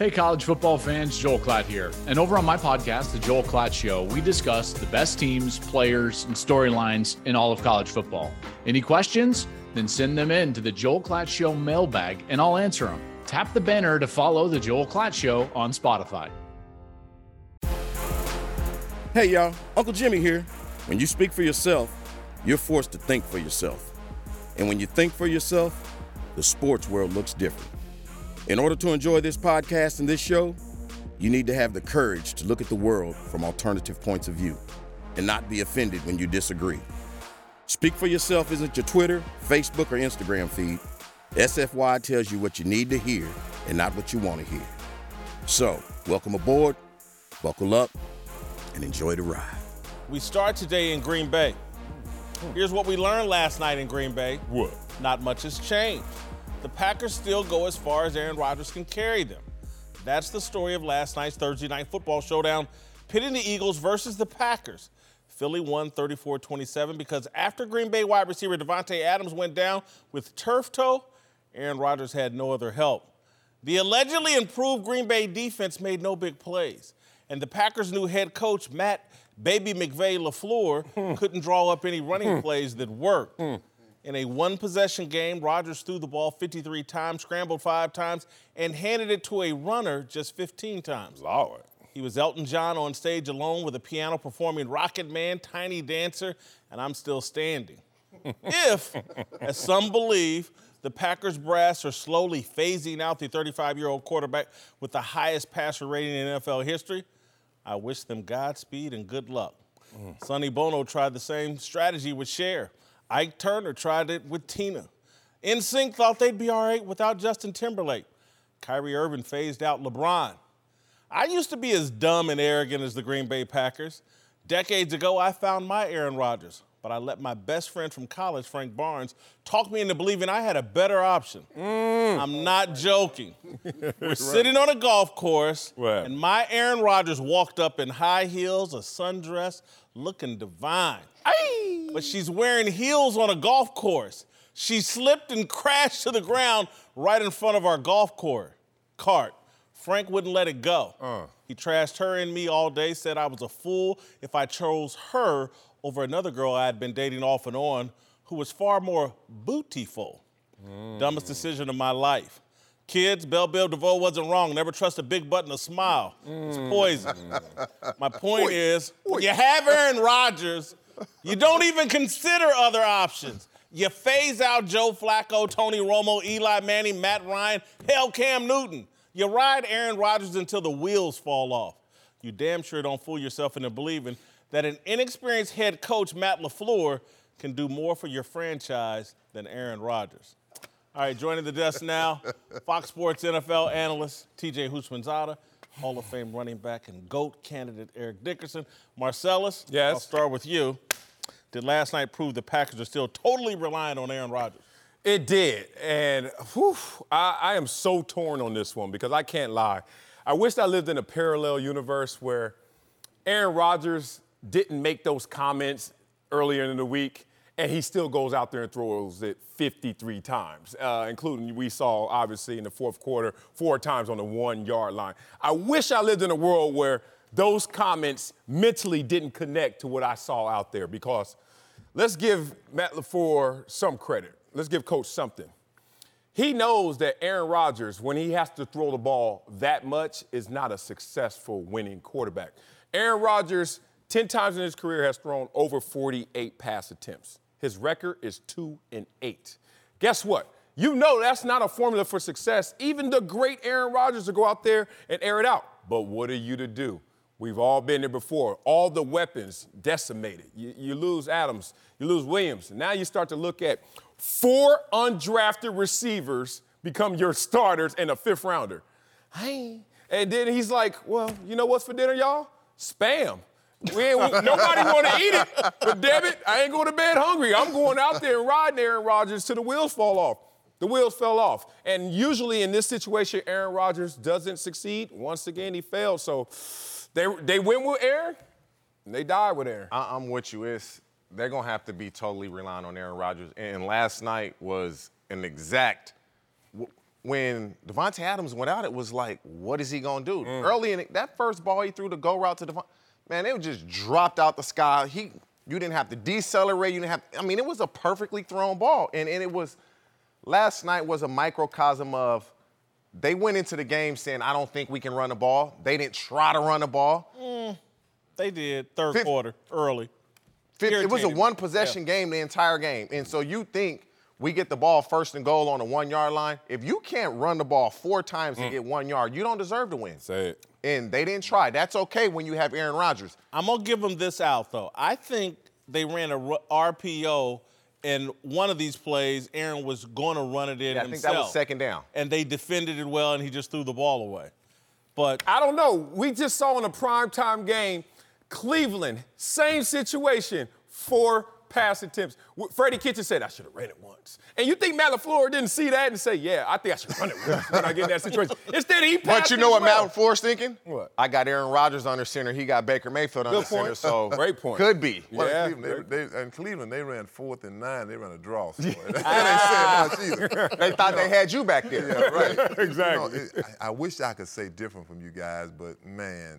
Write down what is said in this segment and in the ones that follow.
Hey, college football fans, Joel Klatt here. And over on my podcast, The Joel Klatt Show, we discuss the best teams, players, and storylines in all of college football. Any questions? Then send them in to the Joel Klatt Show mailbag, and I'll answer them. Tap the banner to follow The Joel Klatt Show on Spotify. Hey, y'all. Uncle Jimmy here. When you speak for yourself, you're forced to think for yourself. And when you think for yourself, the sports world looks different. In order to enjoy this podcast and this show, you need to have the courage to look at the world from alternative points of view and not be offended when you disagree. Speak for Yourself isn't your Twitter, Facebook, or Instagram feed. SFY tells you what you need to hear and not what you want to hear. So, welcome aboard, buckle up, and enjoy the ride. We start today in Green Bay. Here's what we learned last night in Green Bay. What? Not much has changed. The Packers still go as far as Aaron Rodgers can carry them. That's the story of last night's Thursday Night Football showdown, pitting the Eagles versus the Packers. Philly won 34-27 because after Green Bay wide receiver Davante Adams went down with turf toe, Aaron Rodgers had no other help. The allegedly improved Green Bay defense made no big plays, and the Packers' new head coach, Matt Baby McVay LaFleur, couldn't draw up any running plays that worked. In a one-possession game, Rodgers threw the ball 53 times, scrambled 5 times, and handed it to a runner just 15 times. Lord. He was Elton John on stage alone with a piano performing Rocket Man, Tiny Dancer, and I'm Still Standing. If, as some believe, the Packers brass are slowly phasing out the 35-year-old quarterback with the highest passer rating in NFL history, I wish them Godspeed and good luck. Sonny Bono tried the same strategy with Cher. Ike Turner tried it with Tina. NSYNC thought they'd be all right without Justin Timberlake. Kyrie Irving phased out LeBron. I used to be as dumb and arrogant as the Green Bay Packers. Decades ago, I found my Aaron Rodgers, but I let my best friend from college, Frank Barnes, talk me into believing I had a better option. I'm not joking. We're sitting on a golf course, and my Aaron Rodgers walked up in high heels, a sundress, looking divine. But she's wearing heels on a golf course. She slipped and crashed to the ground right in front of our golf cart. Frank wouldn't let it go. He trashed her and me all day, said I was a fool if I chose her over another girl I had been dating off and on who was far more bootyful. Dumbest decision of my life. Kids, Belle Biv DeVoe wasn't wrong. Never trust a big butt and a smile. It's poison. My point is, when you have Aaron Rodgers, you don't even consider other options. You phase out Joe Flacco, Tony Romo, Eli Manning, Matt Ryan, hell, Cam Newton. You ride Aaron Rodgers until the wheels fall off. You damn sure don't fool yourself into believing that an inexperienced head coach, Matt LaFleur, can do more for your franchise than Aaron Rodgers. All right, joining the desk now, Fox Sports NFL analyst TJ Houshmandzadeh, Hall of Fame running back and GOAT candidate Eric Dickerson. Marcellus, yes. I'll start with you. Did last night prove the Packers are still totally reliant on Aaron Rodgers? It did, and I am so torn on this one because I can't lie. I wish I lived in a parallel universe where Aaron Rodgers didn't make those comments earlier in the week, and he still goes out there and throws it 53 times, including we saw, obviously, in the fourth quarter, 4 times on the 1-yard line. I wish I lived in a world where those comments mentally didn't connect to what I saw out there because let's give Matt LaFleur some credit. Let's give Coach something. He knows that Aaron Rodgers, when he has to throw the ball that much, is not a successful winning quarterback. Aaron Rodgers, 10 times in his career, has thrown over 48 pass attempts. His record is 2-8. Guess what? You know that's not a formula for success. Even the great Aaron Rodgers will go out there and air it out. But what are you to do? We've all been there before. All the weapons decimated. You lose Adams, you lose Williams. Now you start to look at 4 undrafted receivers become your starters and a 5th rounder. Hey. And then he's like, well, you know what's for dinner, y'all? Spam. Nobody want to eat it, but damn it, I ain't going to bed hungry. I'm going out there and riding Aaron Rodgers till the wheels fall off. The wheels fell off. And usually in this situation, Aaron Rodgers doesn't succeed. Once again, he failed. So they win with Aaron, and they die with Aaron. I'm with you. They're going to have to be totally relying on Aaron Rodgers. And last night was an exact when Davante Adams went out, it was like, what is he going to do? Early in it, that first ball he threw the go route to Davante, man, it just dropped out the sky. You didn't have to decelerate. It was a perfectly thrown ball. And it was, last night was a microcosm of, they went into the game saying, I don't think we can run the ball. They didn't try to run the ball. They did, third quarter, early. It was a one-possession game the entire game. And so you think we get the ball first and goal on the 1 yard line. If you can't run the ball 4 times to get 1 yard, you don't deserve to win. Say it. And they didn't try. That's okay when you have Aaron Rodgers. I'm going to give them this out, though. I think they ran a RPO, and one of these plays, Aaron was going to run it in himself. I think that was second down. And they defended it well, and he just threw the ball away. But I don't know. We just saw in a primetime game, Cleveland, same situation, 4 pass attempts. Freddie Kitchens said, I should have ran it once. And you think Matt LaFleur didn't see that and say, yeah, I think I should run it once when I get in that situation. Instead, he passed. But you know what Matt LaFleur's thinking? What? I got Aaron Rodgers under center. He got Baker Mayfield under center. So great point. Could be. Well, Yeah. in Cleveland, they ran 4th and 9. They ran a draw. So that ain't saying much either. They thought they had you back there. Yeah, right. Exactly. I wish I could say different from you guys, but man,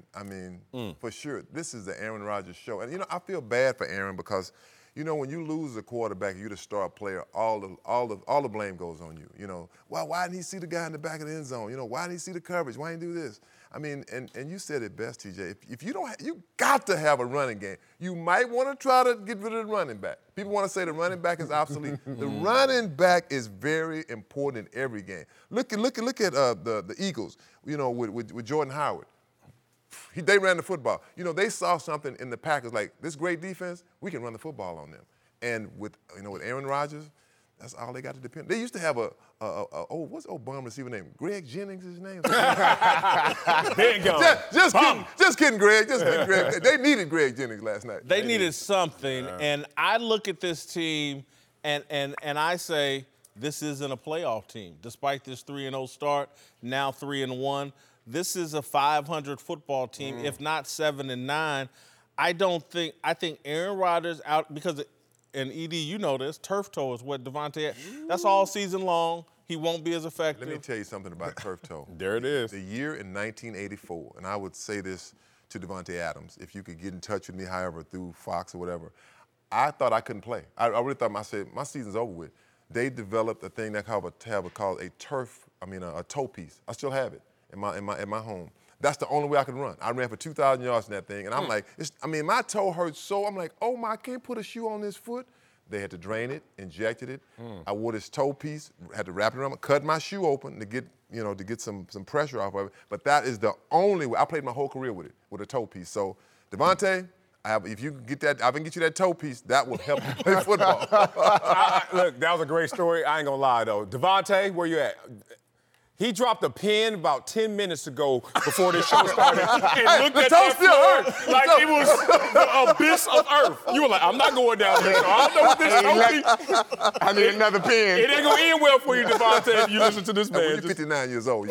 for sure, this is the Aaron Rodgers show. And I feel bad for Aaron because, when you lose a quarterback, you're the star player. All the blame goes on you. Why didn't he see the guy in the back of the end zone? Why didn't he see the coverage? Why didn't he do this? And you said it best, TJ. If you don't, you got to have a running game. You might want to try to get rid of the running back. People want to say the running back is obsolete. The running back is very important in every game. Look at the Eagles. With Jordan Howard. They ran the football. They saw something in the Packers like this great defense. We can run the football on them. And with Aaron Rodgers, that's all they got to depend. They used to have what's old bum receiver name? Greg Jennings, his name. Just kidding, Greg. Just kidding, Greg. They needed Greg Jennings last night. They needed something, and I look at this team, and I say this isn't a playoff team. Despite this 3-0 start, now 3-1. This is a 500 football team, if not 7-9. I think Aaron Rodgers out because, and ED, you know this, turf toe is what Davante had. That's all season long. He won't be as effective. Let me tell you something about turf toe. There it is. The year in 1984, and I would say this to Davante Adams, if you could get in touch with me, however, through Fox or whatever, I thought I couldn't play. I really thought my season's over with. They developed a thing that called a toe piece. I still have it in my home. That's the only way I could run. I ran for 2,000 yards in that thing, and I'm like, my toe hurts so. I'm like, oh my, I can't put a shoe on this foot. They had to drain it, injected it. I wore this toe piece, had to wrap it around, cut my shoe open to get some pressure off of it. But that is the only way. I played my whole career with it, with a toe piece. So, Davante, if you can get that, I can get you that toe piece. That will help you play football. Look, that was a great story. I ain't gonna lie though. Davante, where you at? He dropped a pin about 10 minutes ago before this show started and looked at that floor like it was the abyss of earth. You were like, I'm not going down there. So I don't know what this toe piece. I need another pin. It ain't gonna end well for you, Davante, if you listen to this man. When you're 59 years old.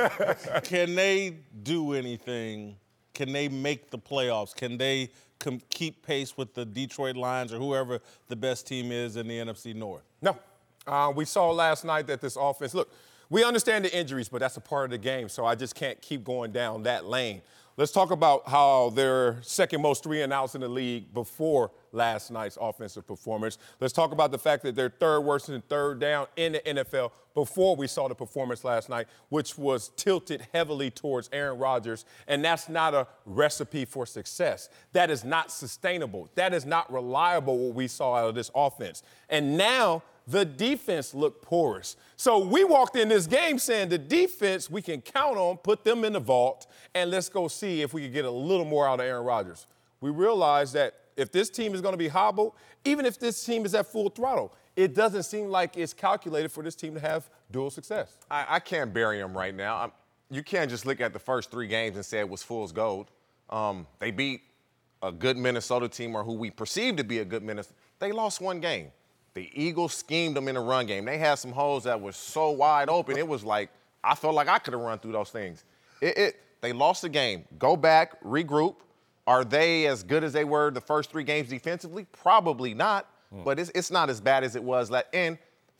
Can they do anything? Can they make the playoffs? Can they keep pace with the Detroit Lions or whoever the best team is in the NFC North? No. We saw last night that this offense, look, we understand the injuries, but that's a part of the game, so I just can't keep going down that lane. Let's talk about how they're second most 3-and-outs in the league before last night's offensive performance. Let's talk about the fact that they're third worst in third down in the NFL before we saw the performance last night, which was tilted heavily towards Aaron Rodgers, and that's not a recipe for success. That is not sustainable. That is not reliable, what we saw out of this offense. And now the defense looked porous. So we walked in this game saying the defense we can count on, put them in the vault, and let's go see if we can get a little more out of Aaron Rodgers. We realized that if this team is going to be hobbled, even if this team is at full throttle, it doesn't seem like it's calculated for this team to have dual success. I can't bury them right now. You can't just look at the first 3 games and say it was fool's gold. They beat a good Minnesota team, or who we perceive to be a good Minnesota. They lost 1 game. The Eagles schemed them in a run game. They had some holes that were so wide open, it was like, I felt like I could have run through those things. They lost the game. Go back, regroup. Are they as good as they were the first 3 games defensively? Probably not, but it's not as bad as it was. And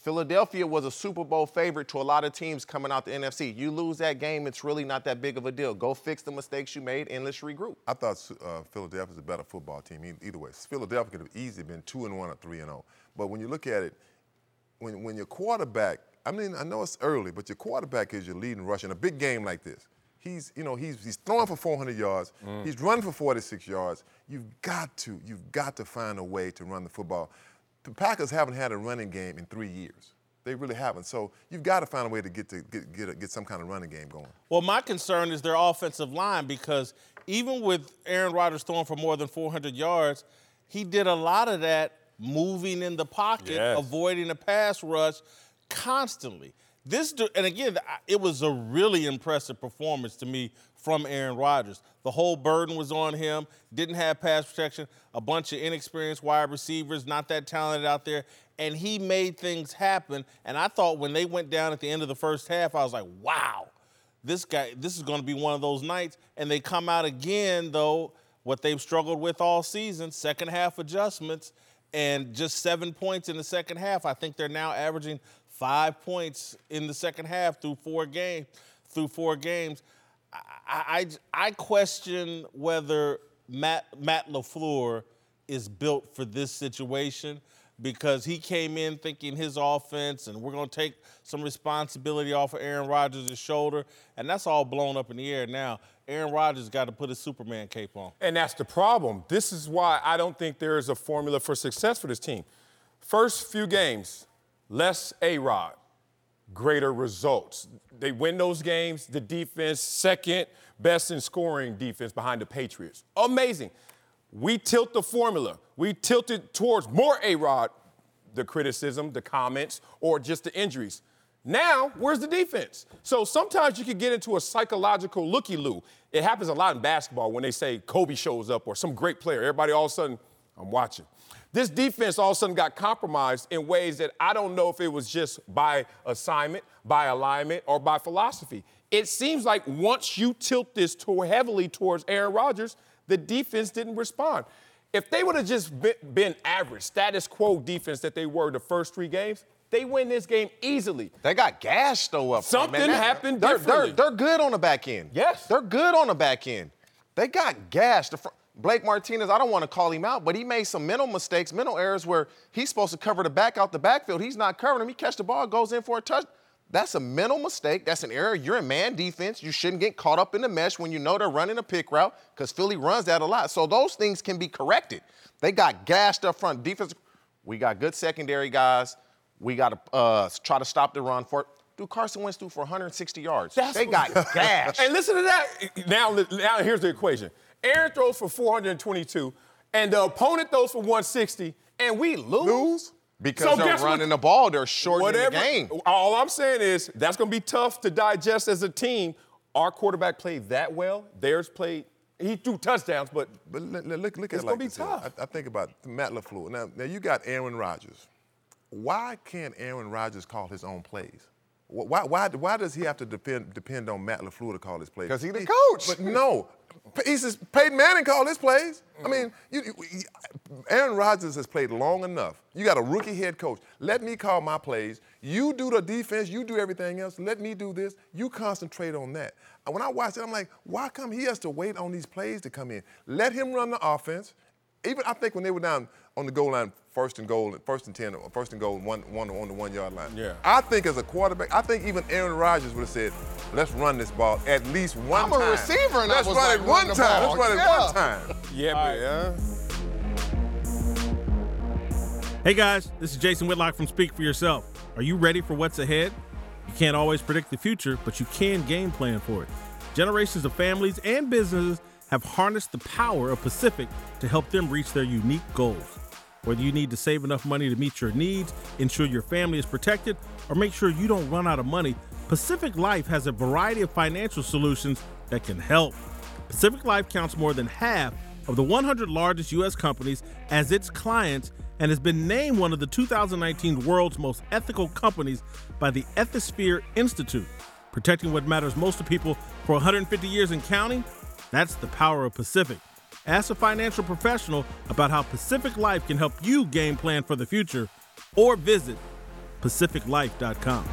Philadelphia was a Super Bowl favorite to a lot of teams coming out the NFC. You lose that game, it's really not that big of a deal. Go fix the mistakes you made and let's regroup. I thought Philadelphia's a better football team either way. Philadelphia could have easily been 2-1 or 3-0. But when you look at it, when your quarterback, I mean, I know it's early, but your quarterback is your leading rusher in a big game like this. He's throwing for 400 yards. He's running for 46 yards. You've got to find a way to run the football. The Packers haven't had a running game in 3 years. They really haven't. So you've got to find a way to get some kind of running game going. Well, my concern is their offensive line, because even with Aaron Rodgers throwing for more than 400 yards, he did a lot of that moving in the pocket, avoiding a pass rush constantly. And again, it was a really impressive performance to me from Aaron Rodgers. The whole burden was on him, didn't have pass protection, a bunch of inexperienced wide receivers, not that talented out there, and he made things happen. And I thought when they went down at the end of the first half, I was like, wow, this is going to be one of those nights. And they come out again, though, what they've struggled with all season, second half adjustments, and just 7 points in the second half. I think they're now averaging 5 points in the second half through four games. I question whether Matt LaFleur is built for this situation, because he came in thinking his offense and we're going to take some responsibility off of Aaron Rodgers' shoulder, and that's all blown up in the air now. Aaron Rodgers got to put his Superman cape on. And that's the problem. This is why I don't think there is a formula for success for this team. First few games, less A-Rod, greater results. They win those games. The defense, second best in scoring defense behind the Patriots. Amazing. We tilt the formula. We tilt it towards more A-Rod, the criticism, the comments, or just the injuries. Now, where's the defense? So sometimes you can get into a psychological looky-loo. It happens a lot in basketball when they say Kobe shows up or some great player. Everybody all of a sudden, I'm watching. This defense all of a sudden got compromised in ways that I don't know if it was just by assignment, by alignment, or by philosophy. It seems like once you tilt this too heavily towards Aaron Rodgers, the defense didn't respond. If they would have just been average, status quo defense that they were the first three games, they win this game easily. They got gashed, though, up front, man. Something happened differently. They're good on the back end. Yes. They're good on the back end. They got gashed. Blake Martinez, I don't want to call him out, but he made some mental mistakes, mental errors where he's supposed to cover the back out the backfield. He's not covering him. He catches the ball, goes in for a touch. That's a mental mistake. That's an error. You're in man defense. You shouldn't get caught up in the mesh when you know they're running a pick route, because Philly runs that a lot. So those things can be corrected. They got gashed up front. Defense, we got good secondary guys. We got to try to stop the run for it. Dude, Carson Wentz threw for 160 yards. They got gashed. And listen to that. Now here's the equation. Aaron throws for 422, and the opponent throws for 160, and we lose? Because they're running the ball. They're shortening the game. All I'm saying is that's going to be tough to digest as a team. Our quarterback played that well. Theirs played – he threw touchdowns, but look at it's it going to be this. tough. I think about Matt LaFleur. Now you got Aaron Rodgers. Why can't Aaron Rodgers call his own plays? Why does he have to depend on Matt LaFleur to call his plays? Because he's the coach. But no. He says Peyton Manning called his plays. I mean, Aaron Rodgers has played long enough. You got a rookie head coach. Let me call my plays. You do the defense. You do everything else. Let me do this. You concentrate on that. And when I watch it, I'm like, why come he has to wait on these plays to come in? Let him run the offense. Even I think when they were down on the goal line, first and goal, 1 on the 1 yard line. Yeah. I think as a quarterback, I think even Aaron Rodgers would have said, let's run this ball at least one time. I'm a receiver, and let's I was run like, it one time. ball. Let's run it one time. Yeah, Hey guys, this is Jason Whitlock from Speak for Yourself. Are you ready for what's ahead? You can't always predict the future, but you can game plan for it. Generations of families and businesses have harnessed the power of Pacific to help them reach their unique goals. Whether you need to save enough money to meet your needs, ensure your family is protected, or make sure you don't run out of money, Pacific Life has a variety of financial solutions that can help. Pacific Life counts more than half of the 100 largest U.S. companies as its clients and has been named one of the 2019 world's most ethical companies by the Ethisphere Institute. Protecting what matters most to people for 150 years and counting? That's the power of Pacific. Ask a financial professional about how Pacific Life can help you game plan for the future, or visit PacificLife.com.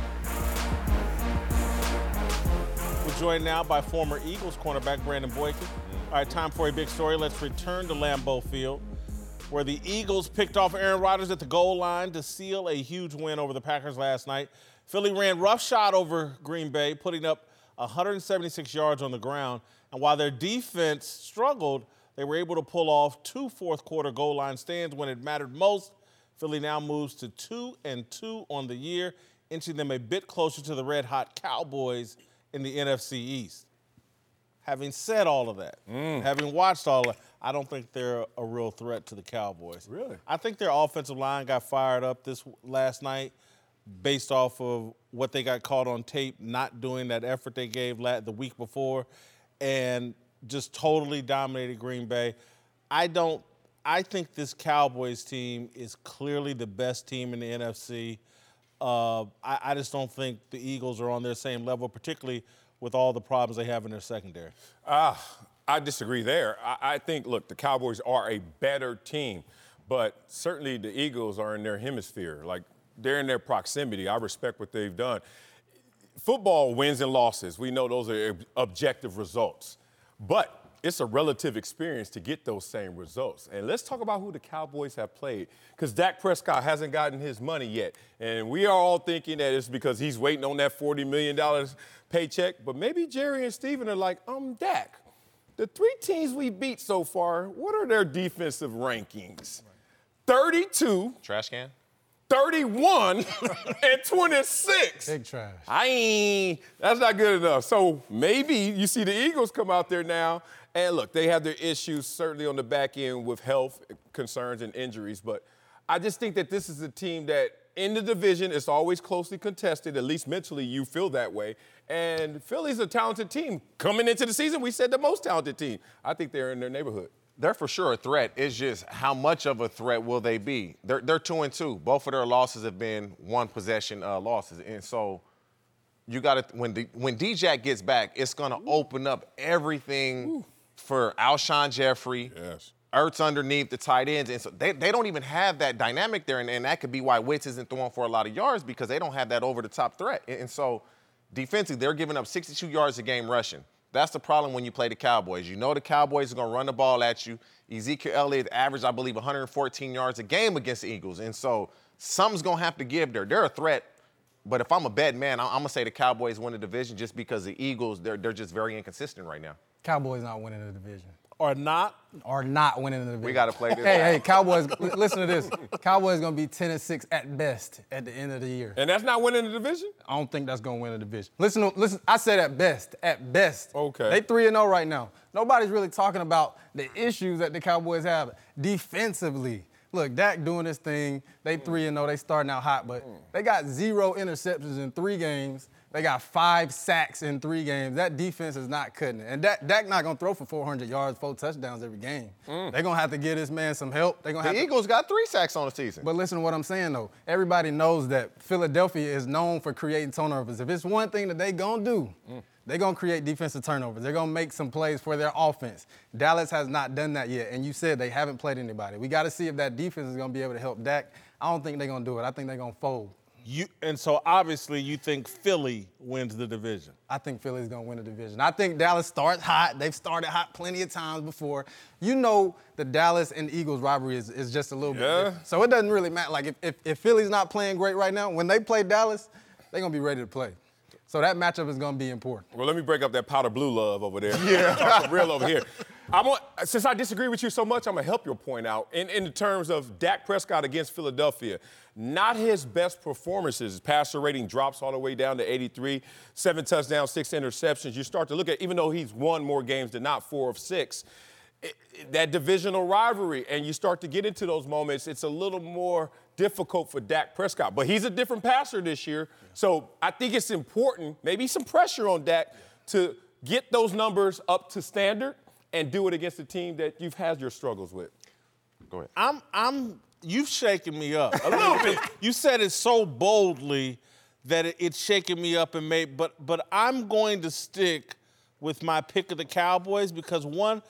We're joined now by former Eagles cornerback Brandon Boykin. All right, time for a big story. Let's return to Lambeau Field, where the Eagles picked off Aaron Rodgers at the goal line to seal a huge win over the Packers last night. Philly ran roughshod over Green Bay, putting up 176 yards on the ground. And while their defense struggled, they were able to pull off 2 fourth-quarter goal line stands when it mattered most. Philly now moves to 2-2 on the year, inching them a bit closer to the red-hot Cowboys in the NFC East. Having said all of that, having watched all of that, I don't think they're a real threat to the Cowboys. Really? I think their offensive line got fired up last night based off of what they got caught on tape, not doing that effort they gave the week before, and just totally dominated Green Bay. I think this Cowboys team is clearly the best team in the NFC. I just don't think the Eagles are on their same level, particularly with all the problems they have in their secondary. I disagree there. I think, look, the Cowboys are a better team, but certainly the Eagles are in their hemisphere. Like, they're in their proximity. I respect what they've done. Football wins and losses. We know those are objective results. But it's a relative experience to get those same results. And let's talk about who the Cowboys have played, because Dak Prescott hasn't gotten his money yet. And we are all thinking that it's because he's waiting on that $40 million paycheck. But maybe Jerry and Steven are like, Dak, the 3 teams we beat so far, what are their defensive rankings? 32. Trash can? 31 and 26. Big trash. That's not good enough. So maybe you see the Eagles come out there now, and look, they have their issues certainly on the back end with health concerns and injuries, but I just think that this is a team that in the division is always closely contested, at least mentally you feel that way, and Philly's a talented team. Coming into the season, we said the most talented team. I think they're in their neighborhood. They're for sure a threat. It's just how much of a threat will they be? They're 2-2. Both of their losses have been one-possession losses. And so you got to, when D-Jack gets back, it's going to open up everything for Alshon Jeffrey, Ertz underneath the tight ends. And so they don't even have that dynamic there. And that could be why Witz isn't throwing for a lot of yards, because they don't have that over-the-top threat. And so defensively, they're giving up 62 yards a game rushing. That's the problem when you play the Cowboys. You know the Cowboys are going to run the ball at you. Ezekiel Elliott averaged, I believe, 114 yards a game against the Eagles. And so something's going to have to give there. They're a threat. But if I'm a betting man, I'm going to say the Cowboys win the division just because the Eagles, they're just very inconsistent right now. Cowboys not winning the division. Or not winning the division. We got to play this. Hey, Cowboys, listen to this. Cowboys going to be 10-6 at best at the end of the year. And that's not winning the division? I don't think that's going to win the division. Listen, I said at best. At best. Okay. They 3-0 right now. Nobody's really talking about the issues that the Cowboys have defensively. Look, Dak doing this thing. They 3-0. They starting out hot, but they got 0 interceptions in 3 games. They got 5 sacks in 3 games. That defense is not cutting it. And Dak not going to throw for 400 yards, 4 touchdowns every game. They're going to have to give this man some help. The Eagles got 3 sacks on the season. But listen to what I'm saying, though. Everybody knows that Philadelphia is known for creating turnovers. If it's one thing that they going to do, they're going to create defensive turnovers. They're going to make some plays for their offense. Dallas has not done that yet. And you said they haven't played anybody. We got to see if that defense is going to be able to help Dak. I don't think they're going to do it. I think they're going to fold. And so, obviously, you think Philly wins the division. I think Philly's going to win the division. I think Dallas starts hot. They've started hot plenty of times before. You know the Dallas and Eagles rivalry is just a little bit different. So it doesn't really matter. Like, if Philly's not playing great right now, when they play Dallas, they're going to be ready to play. So that matchup is going to be important. Well, let me break up that powder blue love over there. Talk some real over here. Since I disagree with you so much, I'm going to help your point out. In the terms of Dak Prescott against Philadelphia, not his best performances. Passer rating drops all the way down to 83, 7 touchdowns, 6 interceptions. You start to look at, even though he's won more games than not, 4 of 6, that divisional rivalry, and you start to get into those moments, it's a little more difficult for Dak Prescott. But he's a different passer this year, so I think it's important, maybe some pressure on Dak to get those numbers up to standard and do it against a team that you've had your struggles with. Go ahead. You've shaken me up a little bit. You said it so boldly that it's shaking me up but I'm going to stick with my pick of the Cowboys because one,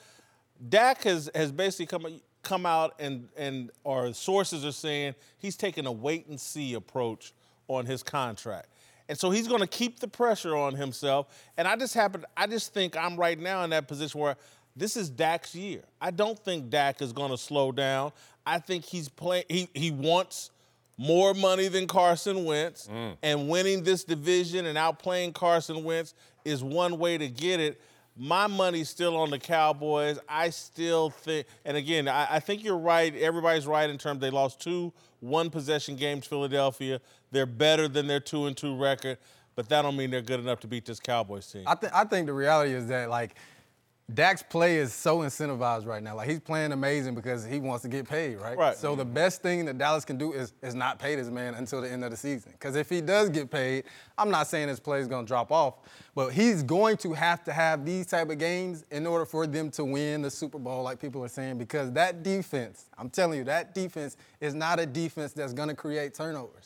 Dak has basically come out and our sources are saying he's taking a wait and see approach on his contract. And so he's going to keep the pressure on himself. And I just think I'm right now in that position where this is Dak's year. I don't think Dak is going to slow down. I think he's playing. He wants more money than Carson Wentz, and winning this division and outplaying Carson Wentz is one way to get it. My money's still on the Cowboys. I still think, and again, I think you're right. Everybody's right in terms they lost 2 one-possession games, Philadelphia. They're better than their 2-2 record, but that don't mean they're good enough to beat this Cowboys team. I think the reality is that, like, Dak's play is so incentivized right now. Like, he's playing amazing because he wants to get paid, right? Right. So the best thing that Dallas can do is not pay this man until the end of the season. Because if he does get paid, I'm not saying his play is going to drop off, but he's going to have these type of games in order for them to win the Super Bowl, like people are saying, because that defense, I'm telling you, that defense is not a defense that's going to create turnovers.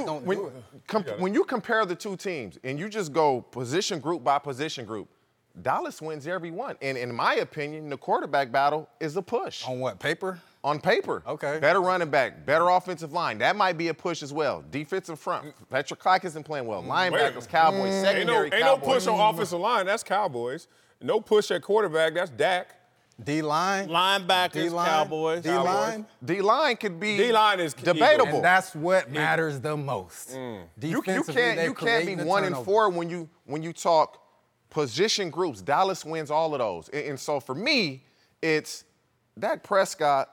When you compare the two teams and you just go position group by position group, Dallas wins every one. And in my opinion, the quarterback battle is a push. On what, paper? On paper. Okay. Better running back, better offensive line. That might be a push as well. Defensive front. Patrick Clark isn't playing well. Linebackers, Cowboys, secondary, Ain't no push on offensive line. That's Cowboys. No push at quarterback. That's Dak. D-line. Linebackers, D-line, Cowboys. D-line. D-line could be D-line is debatable. And that's what matters the most. You can't be 1-4 when you talk position groups. Dallas wins all of those. And so for me, it's Dak Prescott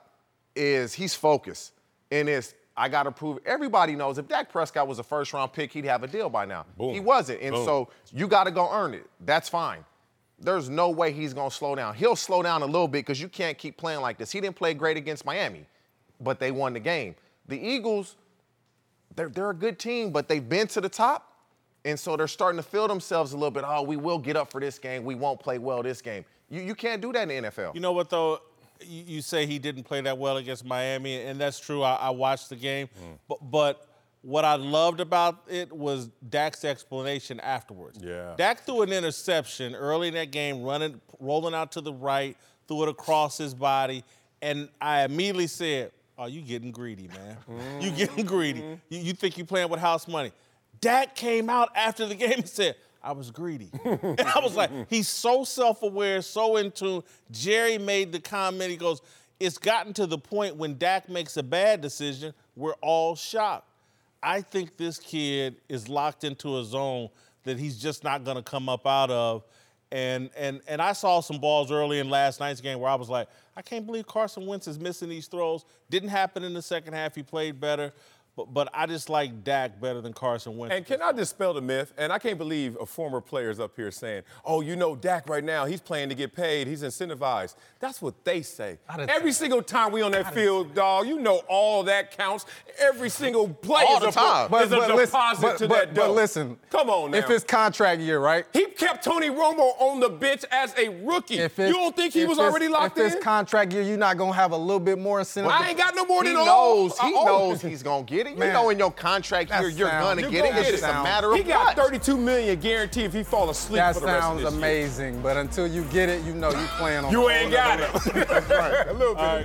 he's focused. And I got to prove, everybody knows if Dak Prescott was a first-round pick, he'd have a deal by now. Boom. He wasn't. And Boom. so you got to go earn it. That's fine. There's no way he's going to slow down. He'll slow down a little bit because you can't keep playing like this. He didn't play great against Miami, but they won the game. The Eagles, they're a good team, but they've been to the top. And so they're starting to feel themselves a little bit, we will get up for this game. We won't play well this game. You can't do that in the NFL. You know what, though? You say he didn't play that well against Miami, and that's true. I watched the game. But what I loved about it was Dak's explanation afterwards. Yeah. Dak threw an interception early in that game, rolling out to the right, threw it across his body, and I immediately said, oh, you getting greedy, man. You getting greedy. You think you playing with house money. Dak came out after the game and said, I was greedy. And I was like, he's so self-aware, so in tune. Jerry made the comment, he goes, it's gotten to the point when Dak makes a bad decision, we're all shocked. I think this kid is locked into a zone that he's just not going to come up out of. And I saw some balls early in last night's game where I was like, I can't believe Carson Wentz is missing these throws. Didn't happen in the second half. He played better. But I just like Dak better than Carson Wentz. And can I dispel the myth? And I can't believe a former player is up here saying, oh, you know, Dak right now, he's playing to get paid. He's incentivized. That's what they say. Every single time we on that field, dog, you know all that counts. Every single play All is the a time. deposit to that dough. But listen. Come on now. If it's contract year, right? He kept Tony Romo on the bench as a rookie. You don't think he was already locked in? If it's contract year, you're not going to have a little bit more incentive. I ain't got no more He than all. knows he's going to get it. Man, you know in your contract year you're going to get it. It's just a matter of He got what. $32 million guaranteed if he fall asleep That for the rest of sounds this amazing, but until you get it, you know you playing on. You ain't got it. That's right. A little bit. All right.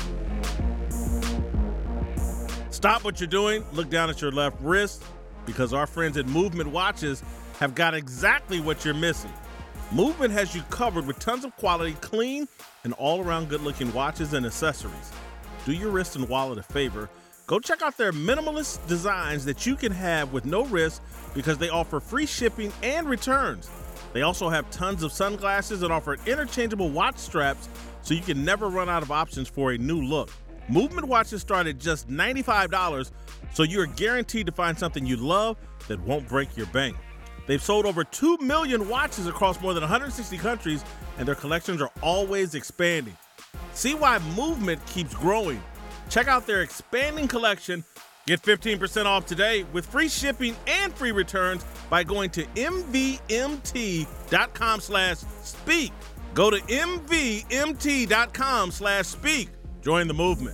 Stop what you're doing, look down at your left wrist, because our friends at Movement Watches have got exactly what you're missing. Movement has you covered with tons of quality, clean, and all-around good-looking watches and accessories. Do your wrist and wallet a favor. Go check out their minimalist designs that you can have with no risk because they offer free shipping and returns. They also have tons of sunglasses and offer interchangeable watch straps so you can never run out of options for a new look. Movement watches start at just $95, so you're guaranteed to find something you love that won't break your bank. They've sold over 2 million watches across more than 160 countries, and their collections are always expanding. See why Movement keeps growing. Check out their expanding collection. Get 15% off today with free shipping and free returns by going to mvmt.com/speak. Go to mvmt.com/speak. Join the movement.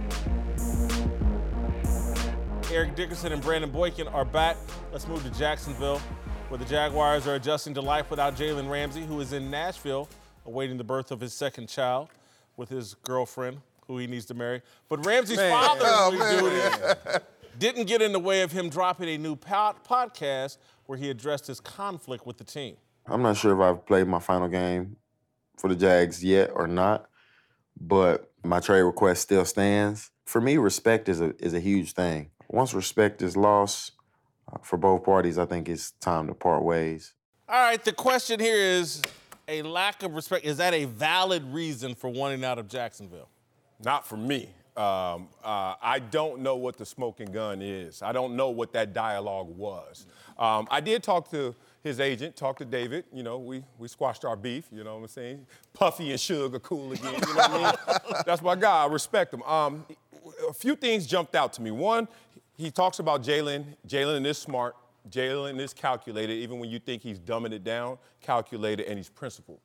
Eric Dickerson and Brandon Boykin are back. Let's move to Jacksonville, where the Jaguars are adjusting to life without Jalen Ramsey, who is in Nashville awaiting the birth of his second child with his girlfriend, who he needs to marry. But Ramsey's father is doing it. didn't get in the way of him dropping a new podcast where he addressed his conflict with the team. I'm not sure if I've played my final game for the Jags yet or not, but my trade request still stands. For me, respect is a huge thing. Once respect is lost for both parties, I think it's time to part ways. All right, the question here is a lack of respect. Is that a valid reason for wanting out of Jacksonville? Not for me. I don't know what the smoking gun is. I don't know what that dialogue was. I did talk to his agent, talk to David. You know, we squashed our beef, you know what I'm saying? Puffy and Suge are cool again, you know what I mean? That's my guy. I respect him. A few things jumped out to me. One, he talks about Jalen. Jalen is smart. Jalen is calculated, even when you think he's dumbing it down, calculated, and he's principled.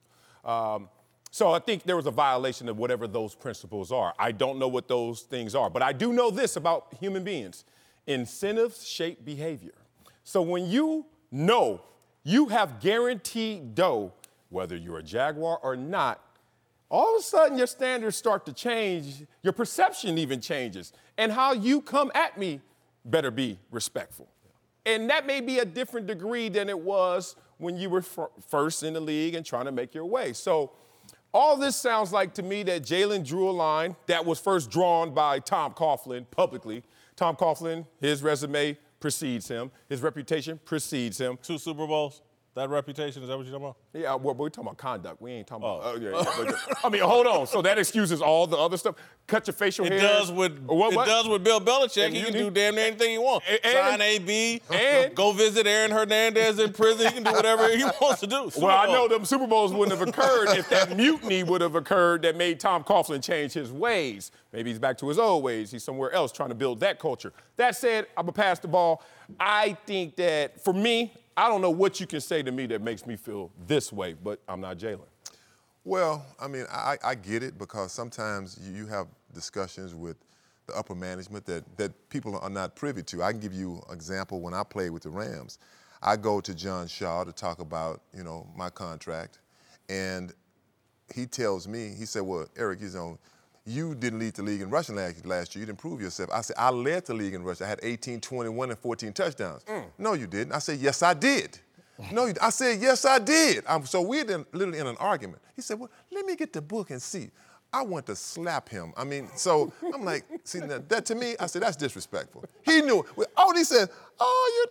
So I think there was a violation of whatever those principles are. I don't know what those things are, but I do know this about human beings. Incentives shape behavior. So when you know you have guaranteed dough, whether you're a Jaguar or not, all of a sudden your standards start to change. Your perception even changes. And how you come at me better be respectful. And that may be a different degree than it was when you were first in the league and trying to make your way. So all this sounds like to me that Jalen drew a line that was first drawn by Tom Coughlin publicly. Tom Coughlin, his resume precedes him. His reputation precedes him. 2 Super Bowls? That reputation, is that what you're talking about? Yeah, well, we're talking about conduct. We ain't talking about. Yeah, I mean, hold on. So that excuses all the other stuff. Cut your facial hair. It does with Bill Belichick. He can do damn near anything he wants. Sign AB. And go visit Aaron Hernandez in prison. He can do whatever he wants to do. Well, I know them Super Bowls wouldn't have occurred if that mutiny would have occurred that made Tom Coughlin change his ways. Maybe he's back to his old ways. He's somewhere else trying to build that culture. That said, I'm going to pass the ball. I think that, for me, I don't know what you can say to me that makes me feel this way, but I'm not Jalen. Well, I mean, I get it because sometimes you have discussions with the upper management that people are not privy to. I can give you an example. When I played with the Rams, I go to John Shaw to talk about, you know, my contract, and he tells me, he said, well, Eric, you didn't lead the league in rushing last year. You didn't prove yourself. I said, I led the league in rushing. I had 18, 21, and 14 touchdowns. No, you didn't. I said, yes, I did. No, I said, yes, I did. So we're literally in an argument. He said, well, let me get the book and see. I want to slap him. I mean, so I'm like, see, that to me, I said, that's disrespectful. He knew it. Oh, he said, oh,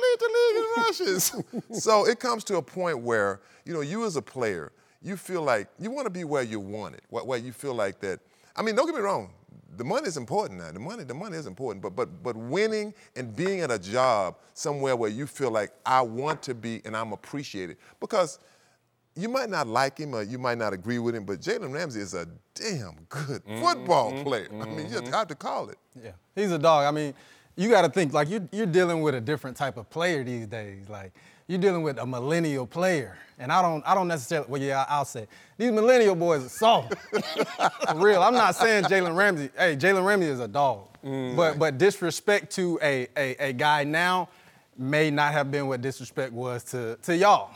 you did lead the league in rushes. So it comes to a point where, you know, you as a player, you feel like you want to be where you want it, where you feel like that. I mean, don't get me wrong. The money is important now. The money is important. But winning and being at a job somewhere where you feel like I want to be and I'm appreciated, because you might not like him or you might not agree with him, but Jalen Ramsey is a damn good football player. I mean, you have to call it. Yeah, he's a dog. I mean, you got to think like you're dealing with a different type of player these days. Like, you're dealing with a millennial player. And I don't necessarily, well, yeah, I'll say, these millennial boys are soft. For real. I'm not saying Jalen Ramsey. Hey, Jalen Ramsey is a dog. But disrespect to a guy now may not have been what disrespect was to y'all,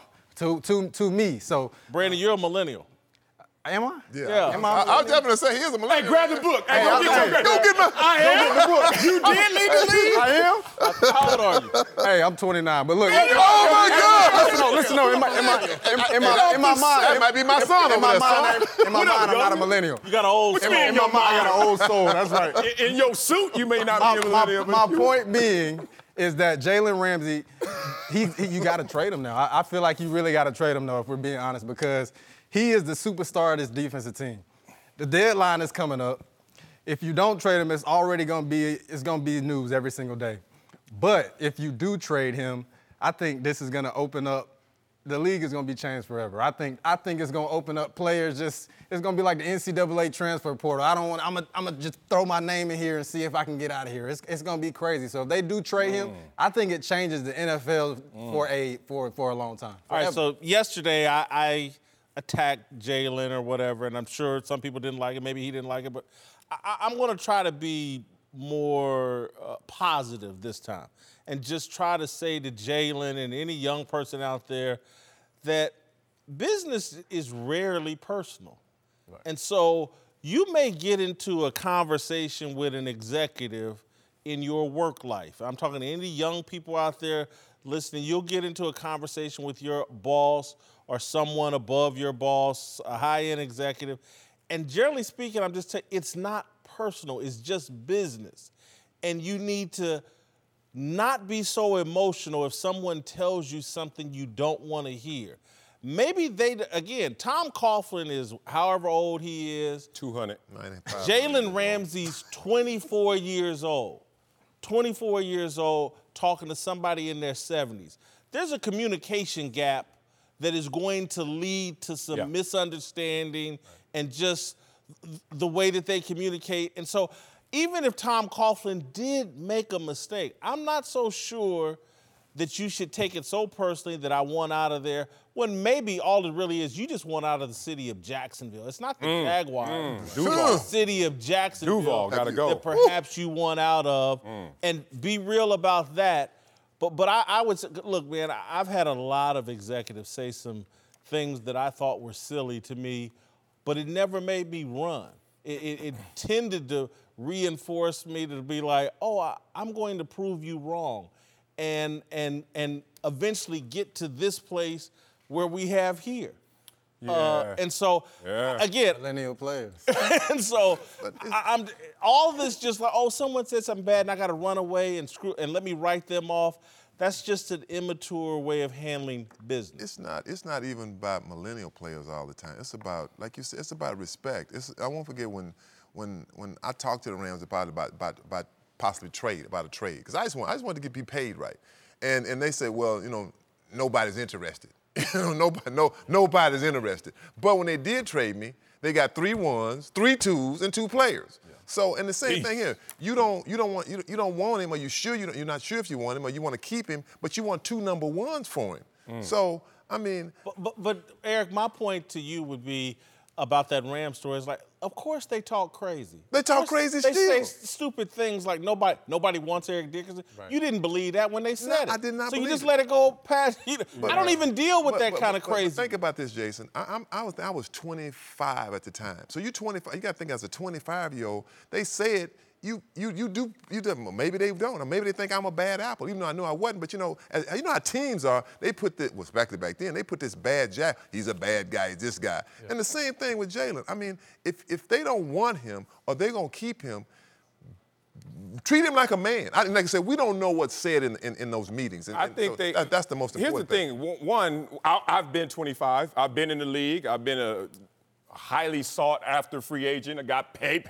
to me. So, Brandon, you're a millennial. Am I? Yeah. Am I I'll definitely say he is a millennial. Hey, grab the book. Hey, go get my. I am. Go get the book. You did lead the league? I am? How old are you? Hey, I'm 29, but look. Oh, my God. Listen, in my mind. That might be my son In my over there, mind, son. I'm not a millennial. You got an old soul. In my mind, I got an old soul. That's right. In your suit, you may not be a millennial. My point being is that Jalen Ramsey, you got to trade him now. I feel like you really got to trade him, though, if we're being honest, because he is the superstar of this defensive team. The deadline is coming up. If you don't trade him, it's already going to be news every single day. But if you do trade him, I think this is going to open up. The league is going to be changed forever. I think it's going to open up players. It's going to be like the NCAA transfer portal. I'm gonna just throw my name in here and see if I can get out of here. It's going to be crazy. So if they do trade him, I think it changes the NFL for a long time. All right. So yesterday I attacked Jalen or whatever, and I'm sure some people didn't like it. Maybe he didn't like it, but I'm going to try to be more positive this time and just try to say to Jalen and any young person out there that business is rarely personal. Right. And so you may get into a conversation with an executive in your work life. I'm talking to any young people out there listening. You'll get into a conversation with your boss or someone above your boss, a high-end executive, and generally speaking, I'm just saying it's not personal. It's just business. And you need to not be so emotional if someone tells you something you don't want to hear. Maybe Tom Coughlin is however old he is. 295. Jalen Ramsey's 24 years old. 24 years old talking to somebody in their 70s. There's a communication gap that is going to lead to some misunderstanding and just the way that they communicate. And so even if Tom Coughlin did make a mistake, I'm not so sure that you should take it so personally that I want out of there, when maybe all it really is, you just want out of the city of Jacksonville. It's not the Jaguars. It's the city of Jacksonville. Duval, gotta go. That perhaps you want out of, and be real about that. But I would say, look, man, I've had a lot of executives say some things that I thought were silly to me, but it never made me run. It tended to reinforce me to be like, oh, I'm going to prove you wrong, and eventually get to this place where we have here. And so, again, millennial players. And so, I'm all this just like, oh, someone said something bad and I got to run away and let me write them off. That's just an immature way of handling business. It's not even about millennial players all the time. It's about, like you said, it's about respect. I won't forget when I talked to the Rams about possibly about a trade, because I just wanted to be paid right, and they said, well, nobody's interested. Nobody's interested. But when they did trade me, they got 3 1s, 3 2s, and 2 players. Yeah. So, and the same thing here. You don't want him, or you're not sure if you want him, or you want to keep him, but you want 2 number 1s for him. So, I mean, but Eric, my point to you would be about that Ram story is like, of course they talk crazy. They talk crazy still. They say stupid things like nobody wants Eric Dickerson. Right. You didn't believe that when they said it. I did not. So believe you just let it go past. I don't even deal with that kind of crazy. But think about this, Jason. I was 25 at the time. So you 25. You got to think as a 25-year-old. They said you do. Maybe they don't, or maybe they think I'm a bad apple, even though I knew I wasn't. But you know how teams are. They put especially back then, they put this bad jack. He's a bad guy. He's this guy. Yeah. And the same thing with Jalen. I mean, if they don't want him or they're gonna keep him, treat him like a man. Like I said, we don't know what's said in those meetings. I think that's the most important thing. Here's the thing. One, I've been 25. I've been in the league. I've been a highly sought after free agent. I got paid.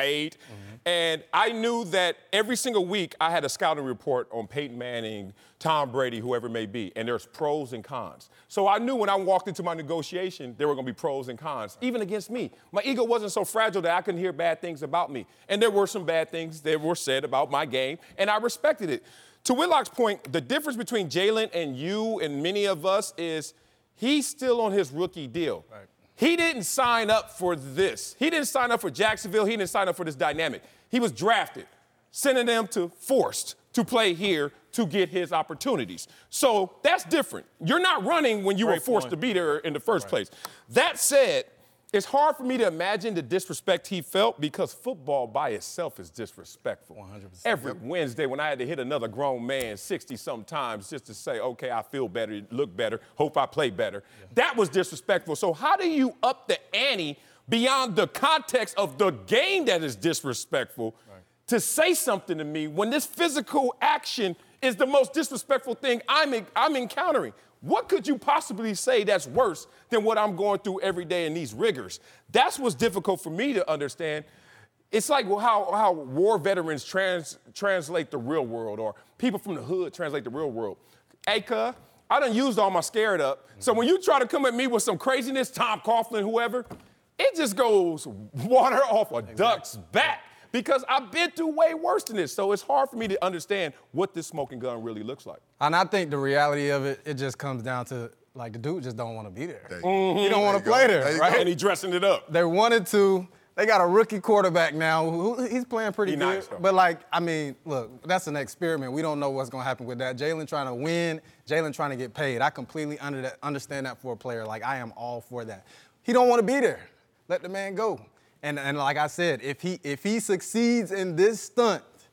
And I knew that every single week I had a scouting report on Peyton Manning, Tom Brady, whoever it may be, and there's pros and cons. So I knew when I walked into my negotiation, there were going to be pros and cons, even against me. My ego wasn't so fragile that I couldn't hear bad things about me. And there were some bad things that were said about my game, and I respected it. To Whitlock's point, the difference between Jalen and you and many of us is he's still on his rookie deal. Right. He didn't sign up for this. He didn't sign up for Jacksonville. He didn't sign up for this dynamic. He was drafted, sending them forced to play here to get his opportunities. So that's different. You're not running when you were forced to be there in the first place. That said, it's hard for me to imagine the disrespect he felt, because football by itself is disrespectful. 100%. Every Wednesday when I had to hit another grown man 60-something times just to say, okay, I feel better, look better, hope I play better, that was disrespectful. So how do you up the ante beyond the context of the game that is disrespectful to say something to me when this physical action is the most disrespectful thing I'm encountering? What could you possibly say that's worse than what I'm going through every day in these rigors? That's what's difficult for me to understand. It's like how war veterans translate the real world, or people from the hood translate the real world. Hey, cuz, I done used all my scared up. So when you try to come at me with some craziness, Tom Coughlin, whoever, it just goes water off a duck's back. Because I've been through way worse than this. So it's hard for me to understand what this smoking gun really looks like. And I think the reality of it, it just comes down to, like, the dude just don't want to be there. He don't want to play there, right? And he dressing it up. They wanted to. They got a rookie quarterback now. He's playing pretty good. Nice, but, like, I mean, look, that's an experiment. We don't know what's going to happen with that. Jalen trying to win, Jalen trying to get paid. I completely understand that for a player. Like, I am all for that. He don't want to be there. Let the man go. And like I said, if he succeeds in this stunt,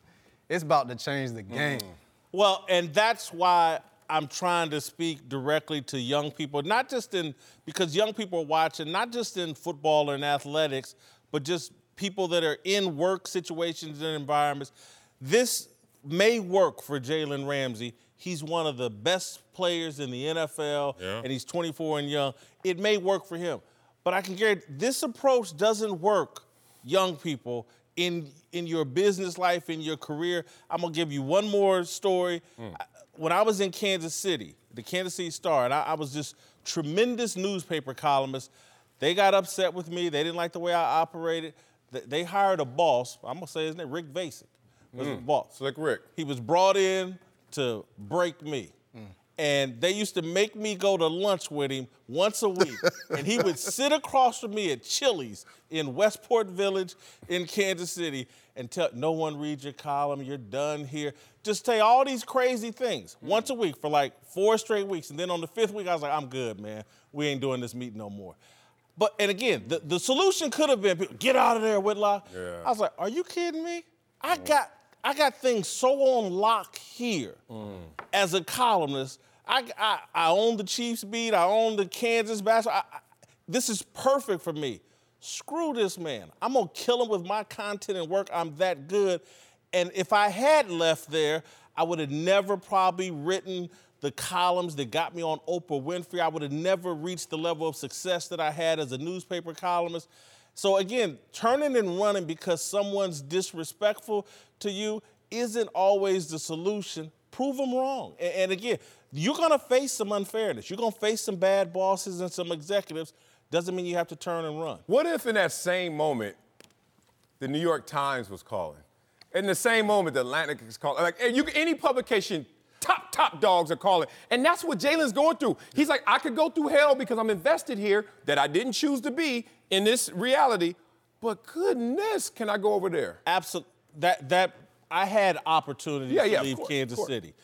It's about to change the game. Well, and that's why I'm trying to speak directly to young people, not just because young people are watching, not just in football and athletics, but just people that are in work situations and environments. This may work for Jalen Ramsey. He's one of the best players in the NFL, and he's 24 and young. It may work for him. But I can guarantee this approach doesn't work, young people, in your business life, in your career. I'm going to give you one more story. When I was in Kansas City, the Kansas City Star, and I was just tremendous newspaper columnist, they got upset with me. They didn't like the way I operated. They hired a boss. I'm going to say his name, Rick Vasek was the boss. Slick Rick. He was brought in to break me. And they used to make me go to lunch with him once a week. And he would sit across from me at Chili's in Westport Village in Kansas City and tell, no one reads your column, you're done here. Just say all these crazy things once a week for like 4 straight weeks. And then on the 5th week, I was like, I'm good, man. We ain't doing this meeting no more. But, and again, the solution could have been, get out of there, Whitlock. Yeah. I was like, are you kidding me? I got things so on lock here as a columnist. I own the Chiefs beat. I own the Kansas basketball. This is perfect for me. Screw this man. I'm going to kill him with my content and work. I'm that good. And if I had left there, I would have never probably written the columns that got me on Oprah Winfrey. I would have never reached the level of success that I had as a newspaper columnist. So again, turning and running because someone's disrespectful to you isn't always the solution. Prove them wrong. And again, you're going to face some unfairness. You're going to face some bad bosses and some executives. Doesn't mean you have to turn and run. What if in that same moment, the New York Times was calling? In the same moment, the Atlantic is calling. Like any publication, top dogs are calling. And that's what Jalen's going through. He's like, I could go through hell because I'm invested here that I didn't choose to be in this reality. But goodness, can I go over there? Absolutely. That I had opportunity to leave Kansas City.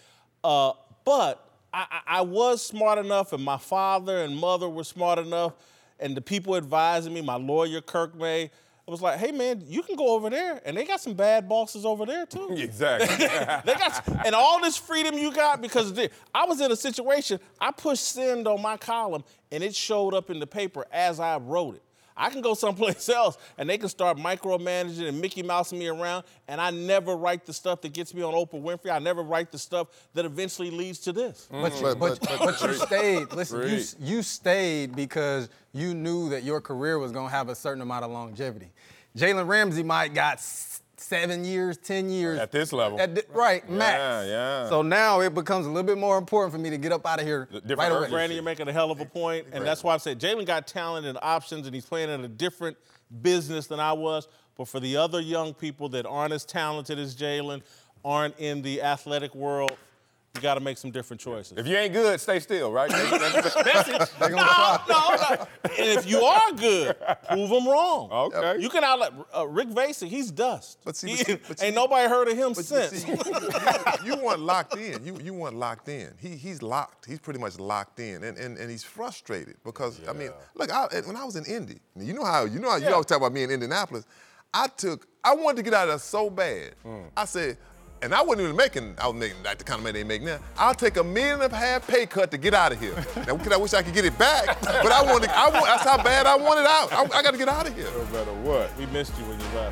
But I was smart enough, and my father and mother were smart enough, and the people advising me, my lawyer, Kirk May, I was like, hey, man, you can go over there, and they got some bad bosses over there, too. Exactly. And all this freedom you got, because I was in a situation, I pushed send on my column, and it showed up in the paper as I wrote it. I can go someplace else, and they can start micromanaging and Mickey Mousing me around, and I never write the stuff that gets me on Oprah Winfrey. I never write the stuff that eventually leads to this. But you stayed. Listen, you stayed because you knew that your career was going to have a certain amount of longevity. Jalen Ramsey might got 7 years, 10 years. At this level. Max. Yeah. So now it becomes a little bit more important for me to get up out of here right away. Brandon, you're making a hell of a point, and that's why I said Jalen got talent and options, and he's playing in a different business than I was. But for the other young people that aren't as talented as Jalen, aren't in the athletic world, you got to make some different choices. If you ain't good, stay still, right? That's the message. No. And if you are good, prove them wrong. Okay. You can outlet Rick Vasek. He's dust. But ain't nobody heard of him since. You weren't locked in. You weren't locked in. He's locked. He's pretty much locked in, and he's frustrated because I mean, look, when I was in Indy, you know how you always talk about me in Indianapolis. I wanted to get out of there so bad. I said. And I wasn't even making like the kind of money they make now. I'll take $1.5 million pay cut to get out of here. Now, I wish I could get it back, but that's how bad I want it out. I got to get out of here. No matter what. We missed you when you left.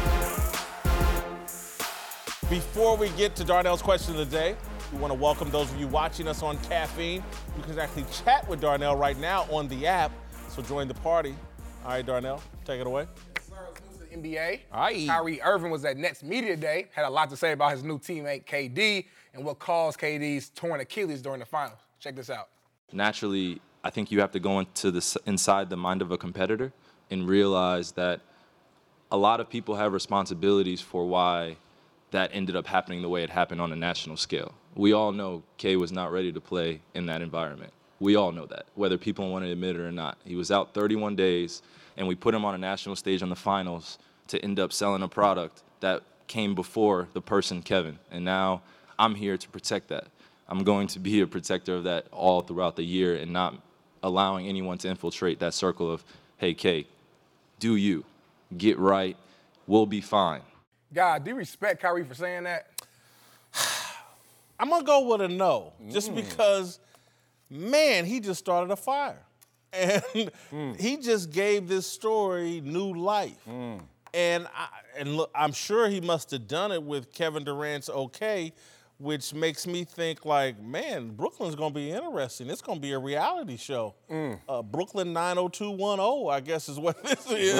Before we get to Darnell's question of the day, we want to welcome those of you watching us on Caffeine. You can actually chat with Darnell right now on the app, so join the party. All right, Darnell, take it away. NBA. Kyrie Irving was at Nets Media Day, had a lot to say about his new teammate KD and what caused KD's torn Achilles during the finals. Check this out. Naturally, I think you have to go inside the mind of a competitor and realize that a lot of people have responsibilities for why that ended up happening the way it happened on a national scale. We all know K was not ready to play in that environment. We all know that, whether people want to admit it or not. He was out 31 days, and we put him on a national stage on the finals to end up selling a product that came before the person Kevin. And now I'm here to protect that. I'm going to be a protector of that all throughout the year and not allowing anyone to infiltrate that circle of, hey, K, do you, get right, we'll be fine. God, do you respect Kyrie for saying that? I'm going to go with a no, just because, man, he just started a fire. And he just gave this story new life. And look, I'm sure he must have done it with Kevin Durant's okay, which makes me think like, man, Brooklyn's going to be interesting. It's going to be a reality show. Brooklyn 90210, I guess is what this is.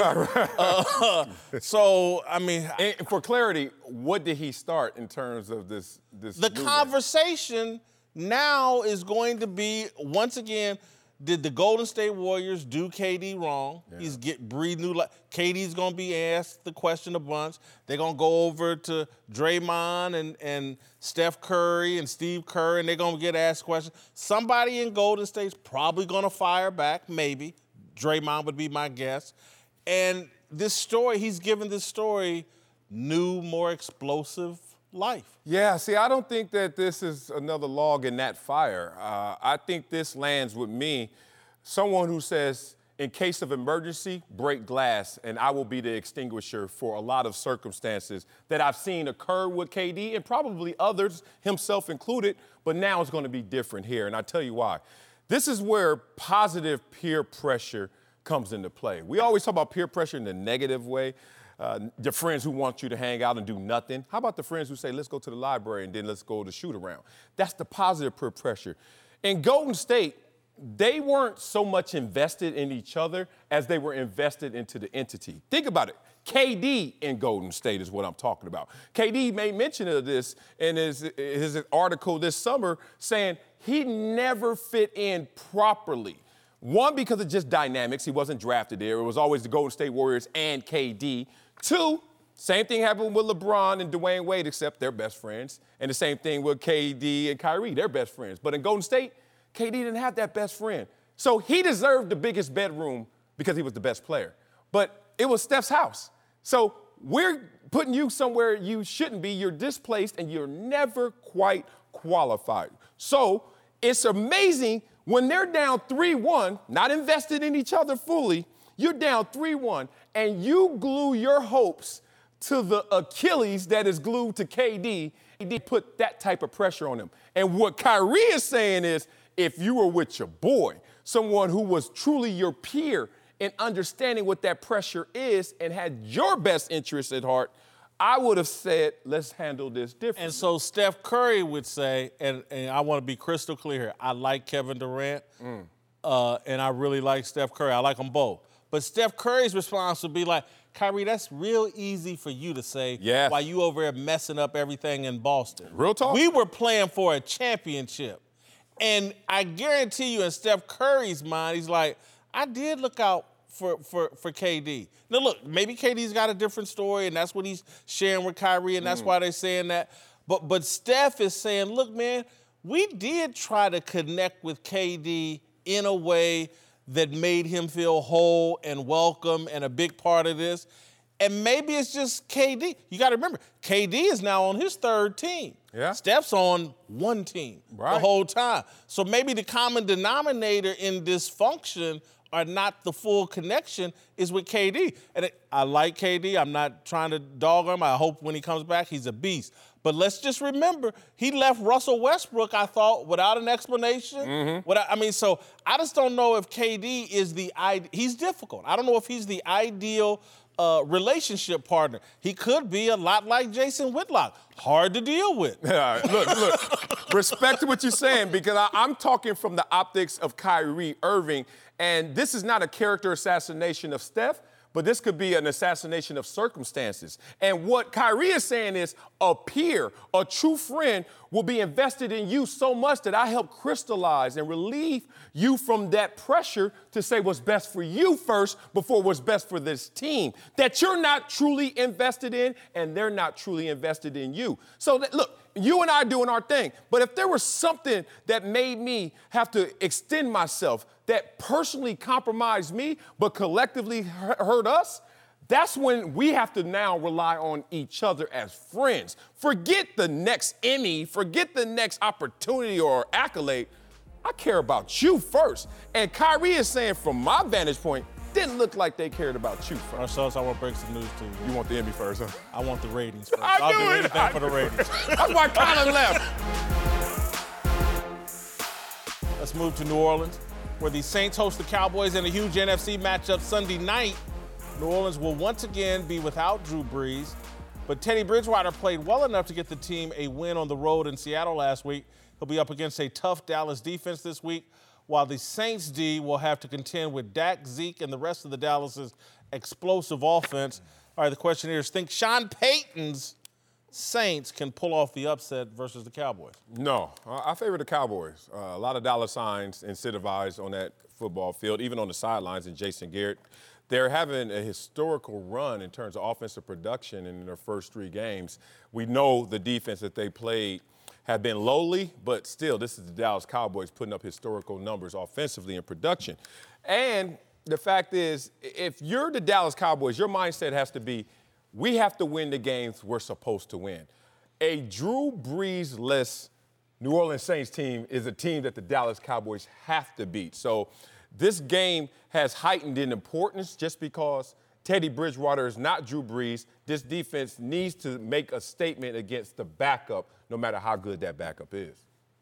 So, I mean. And for clarity, what did he start in terms of this the conversation now is going to be, once again, did the Golden State Warriors do KD wrong? Yeah. He's breathe new life. KD's going to be asked the question a bunch. They're going to go over to Draymond and Steph Curry and Steve Kerr, and they're going to get asked questions. Somebody in Golden State's probably going to fire back, maybe. Draymond would be my guess. And this story, he's given this story new, more explosive life. Yeah, see, I don't think that this is another log in that fire. I think this lands with me, someone who says, in case of emergency, break glass, and I will be the extinguisher for a lot of circumstances that I've seen occur with KD and probably others, himself included, but now it's going to be different here, and I tell you why. This is where positive peer pressure comes into play. We always talk about peer pressure in the negative way. The friends who want you to hang out and do nothing. How about the friends who say, let's go to the library and then let's go to shoot around? That's the positive peer pressure. In Golden State, they weren't so much invested in each other as they were invested into the entity. Think about it. KD in Golden State is what I'm talking about. KD made mention of this in his article this summer, saying he never fit in properly. One, because of just dynamics. He wasn't drafted there. It was always the Golden State Warriors and KD. Two, same thing happened with LeBron and Dwayne Wade, except they're best friends. And the same thing with KD and Kyrie. They're best friends. But in Golden State, KD didn't have that best friend. So he deserved the biggest bedroom because he was the best player. But it was Steph's house. So we're putting you somewhere you shouldn't be. You're displaced, and you're never quite qualified. So it's amazing when they're down 3-1, not invested in each other fully, you're down 3-1, and you glue your hopes to the Achilles that is glued to KD. He put that type of pressure on him. And what Kyrie is saying is, if you were with your boy, someone who was truly your peer in understanding what that pressure is and had your best interests at heart, I would have said, let's handle this differently. And so Steph Curry would say, and I want to be crystal clear here, I like Kevin Durant, and I really like Steph Curry. I like them both. But Steph Curry's response would be like, Kyrie, that's real easy for you to say while you over there messing up everything in Boston. Real talk. We were playing for a championship. And I guarantee you in Steph Curry's mind, he's like, I did look out for KD. Now, look, maybe KD's got a different story, and that's what he's sharing with Kyrie, and that's why they're saying that. But Steph is saying, look, man, we did try to connect with KD in a way that made him feel whole and welcome and a big part of this. And maybe it's just KD. You got to remember, KD is now on his third team. Yeah. Steph's on one team the whole time. So maybe the common denominator in this function are not the full connection is with KD. And I like KD. I'm not trying to dog him. I hope when he comes back, he's a beast. But let's just remember, he left Russell Westbrook, I thought, without an explanation. So I just don't know if KD is he's difficult. I don't know if he's the ideal relationship partner. He could be a lot like Jason Whitlock. Hard to deal with. Look, respect to what you're saying, because I'm talking from the optics of Kyrie Irving, and this is not a character assassination of Steph, but this could be an assassination of circumstances. And what Kyrie is saying is a peer, a true friend, will be invested in you so much that I help crystallize and relieve you from that pressure to say what's best for you first before what's best for this team that you're not truly invested in and they're not truly invested in you. So look, you and I are doing our thing, but if there was something that made me have to extend myself that personally compromised me but collectively hurt us, that's when we have to now rely on each other as friends. Forget the next Emmy, forget the next opportunity or accolade. I care about you first. And Kyrie is saying, from my vantage point, didn't look like they cared about you first. Marcellus, I want to break some news to you. You want the Emmy first, huh? I want the ratings first. I'll do anything for the ratings. That's why Colin left. Let's move to New Orleans, where the Saints host the Cowboys in a huge NFC matchup Sunday night. New Orleans will once again be without Drew Brees, but Teddy Bridgewater played well enough to get the team a win on the road in Seattle last week. He'll be up against a tough Dallas defense this week, while the Saints D will have to contend with Dak, Zeke, and the rest of the Dallas's explosive offense. All right, the question here is, think Sean Payton's Saints can pull off the upset versus the Cowboys? No, I favor the Cowboys. A lot of dollar signs incentivized on that football field, even on the sidelines, and Jason Garrett. They're having a historical run in terms of offensive production in their first 3 games. We know the defense that they played have been lowly, but still, this is the Dallas Cowboys putting up historical numbers offensively in production. And the fact is, if you're the Dallas Cowboys, your mindset has to be, we have to win the games we're supposed to win. A Drew Brees-less New Orleans Saints team is a team that the Dallas Cowboys have to beat. So this game has heightened in importance just because Teddy Bridgewater is not Drew Brees. This defense needs to make a statement against the backup, no matter how good that backup is.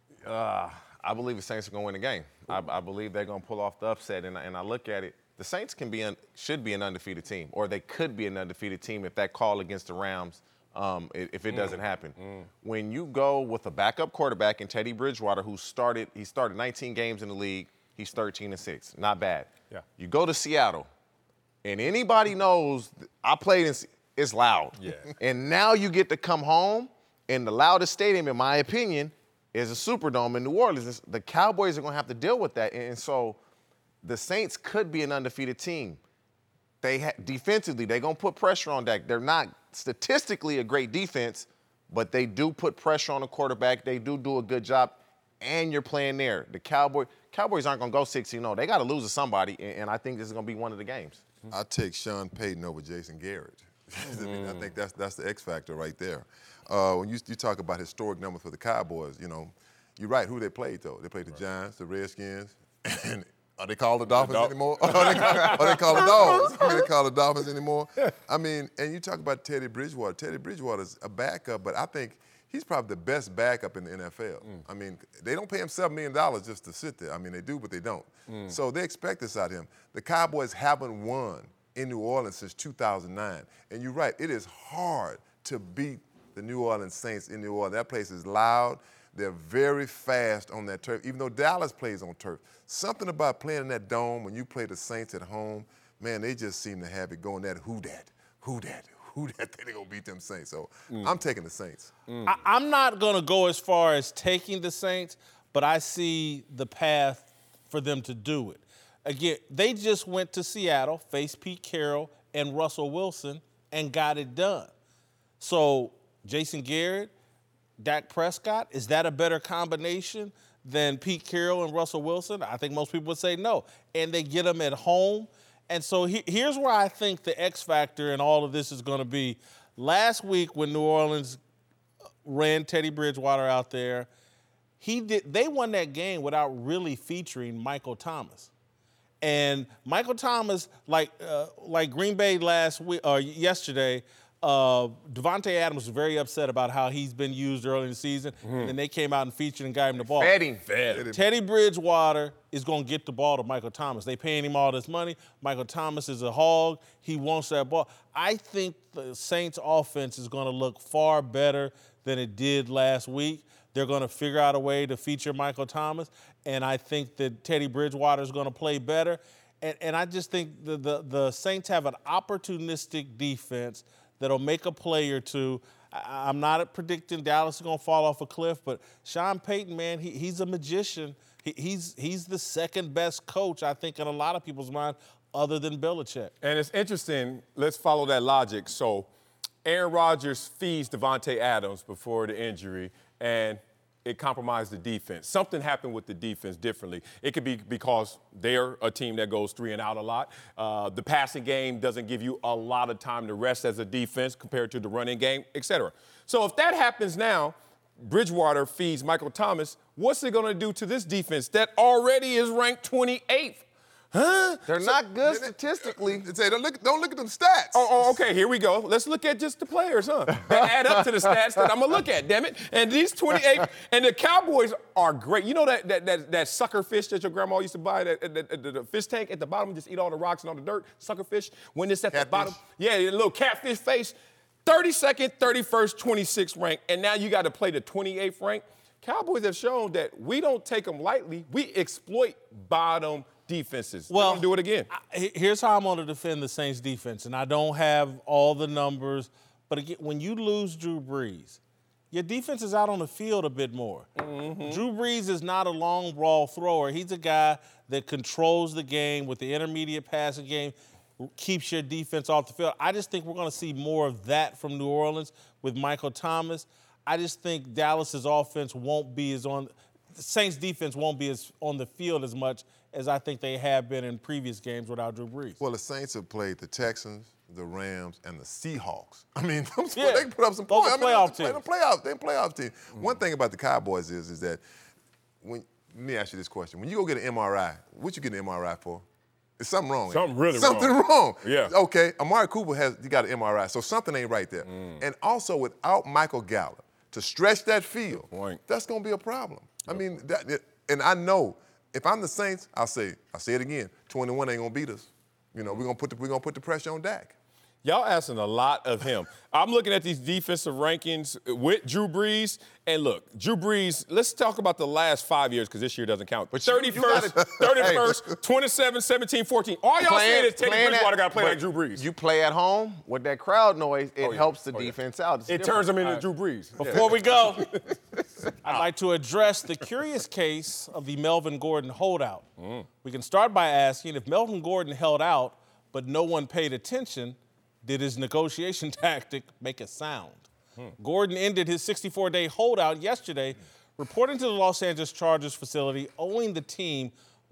I believe the Saints are going to win the game. I believe they're going to pull off the upset, and I look at it. The Saints should be an undefeated team, or they could be an undefeated team if that call against the Rams, if it doesn't happen. When you go with a backup quarterback in Teddy Bridgewater, he started 19 games in the league, he's 13-6, not bad. Yeah. You go to Seattle, and anybody knows I played in. It's loud. Yeah. And now you get to come home, and the loudest stadium, in my opinion, is a Superdome in New Orleans. The Cowboys are going to have to deal with that, and so the Saints could be an undefeated team. Defensively, they're going to put pressure on Dak. They're not statistically a great defense, but they do put pressure on the quarterback. They do a good job, and you're playing there. The Cowboys aren't going to go 6-0. They got to lose to somebody, and I think this is going to be one of the games. I take Sean Payton over Jason Garrett. I mean, I think that's the X factor right there. When you talk about historic numbers for the Cowboys, you're right. Who they played though? They played the Giants, the Redskins, and are they called the Dolphins anymore? Are they called the Dogs? Are they called the Dolphins anymore? I mean, and you talk about Teddy Bridgewater. Teddy Bridgewater's a backup, but I think he's probably the best backup in the NFL. I mean, they don't pay him $7 million just to sit there. I mean, they do, but they don't. So they expect this out of him. The Cowboys haven't won in New Orleans since 2009. And you're right, it is hard to beat the New Orleans Saints in New Orleans. That place is loud. They're very fast on that turf, even though Dallas plays on turf. Something about playing in that dome when you play the Saints at home, man, they just seem to have it going that who that, they're going to beat them Saints. So I'm taking the Saints. I'm not going to go as far as taking the Saints, but I see the path for them to do it. Again, they just went to Seattle, faced Pete Carroll and Russell Wilson, and got it done. So Jason Garrett, Dak Prescott, is that a better combination than Pete Carroll and Russell Wilson? I think most people would say no. And they get them at home. And so here's where I think the X factor in all of this is going to be. Last week when New Orleans ran Teddy Bridgewater out there, they won that game without really featuring Michael Thomas. And Michael Thomas, like Green Bay last week or yesterday, Devontae Adams was very upset about how he's been used early in the season, and then they came out and featured and got him the ball. Fed him. Teddy Bridgewater is going to get the ball to Michael Thomas. They paying him all this money. Michael Thomas is a hog. He wants that ball. I think the Saints offense is going to look far better than it did last week. They're going to figure out a way to feature Michael Thomas, and I think that Teddy Bridgewater is going to play better. And I just think the Saints have an opportunistic defense that'll make a play or two. I'm not predicting Dallas is going to fall off a cliff, but Sean Payton, man, he's a magician. He's the second best coach, I think, in a lot of people's mind, other than Belichick. And it's interesting. Let's follow that logic. So Aaron Rodgers feeds Devontae Adams before the injury, and it compromised the defense. Something happened with the defense differently. It could be because they're a team that goes 3 and out a lot. The passing game doesn't give you a lot of time to rest as a defense compared to the running game, et cetera. So if that happens now, Bridgewater feeds Michael Thomas, what's it going to do to this defense that already is ranked 28th? Huh? They're not good statistically. Say, don't look at them stats. Oh, okay, here we go. Let's look at just the players, huh? That add up to the stats that I'm gonna look at, damn it. And these 28, and the Cowboys are great. You know that sucker fish that your grandma used to buy, the fish tank at the bottom, just eat all the rocks and all the dirt, sucker fish? When it's at the bottom, yeah, the little catfish face, 32nd, 31st, 26th rank, and now you got to play the 28th rank. Cowboys have shown that we don't take them lightly. We exploit bottom defenses. We're going to do it again. Here's how I'm going to defend the Saints defense, and I don't have all the numbers, but again, when you lose Drew Brees, your defense is out on the field a bit more. Mm-hmm. Drew Brees is not a long ball thrower. He's a guy that controls the game with the intermediate passing game, keeps your defense off the field. I just think we're going to see more of that from New Orleans with Michael Thomas. I just think Dallas's offense won't be as on – the Saints' defense won't be as on the field as much as I think they have been in previous games without Drew Brees. Well, the Saints have played the Texans, the Rams, and the Seahawks. I mean, they put up some points. Those are playoff teams. They're playoff team. Mm-hmm. One thing about the Cowboys is that let me ask you this question. When you go get an MRI, what you get an MRI for? There's something wrong. Something wrong. Yeah. Okay, Amari Cooper he got an MRI, so something ain't right there. And also without Michael Gallup to stretch that field, that's going to be a problem. I mean, and I know if I'm the Saints, I'll say it again, 21 ain't going to beat us. You know, we're going to put the pressure on Dak. Y'all asking a lot of him. I'm looking at these defensive rankings with Drew Brees. And look, Drew Brees, let's talk about the last 5 years because this year doesn't count. But 31st, 31st, 27, 17, 14. All y'all saying is Teddy Bridgewater got to play like Drew Brees. You play at home with that crowd noise, it helps the defense out. It turns them into Drew Brees. Before we go, I'd like to address the curious case of the Melvin Gordon holdout. We can start by asking if Melvin Gordon held out but no one paid attention, did his negotiation tactic make a sound? Gordon ended his 64-day holdout yesterday, reporting to the Los Angeles Chargers facility, owing the team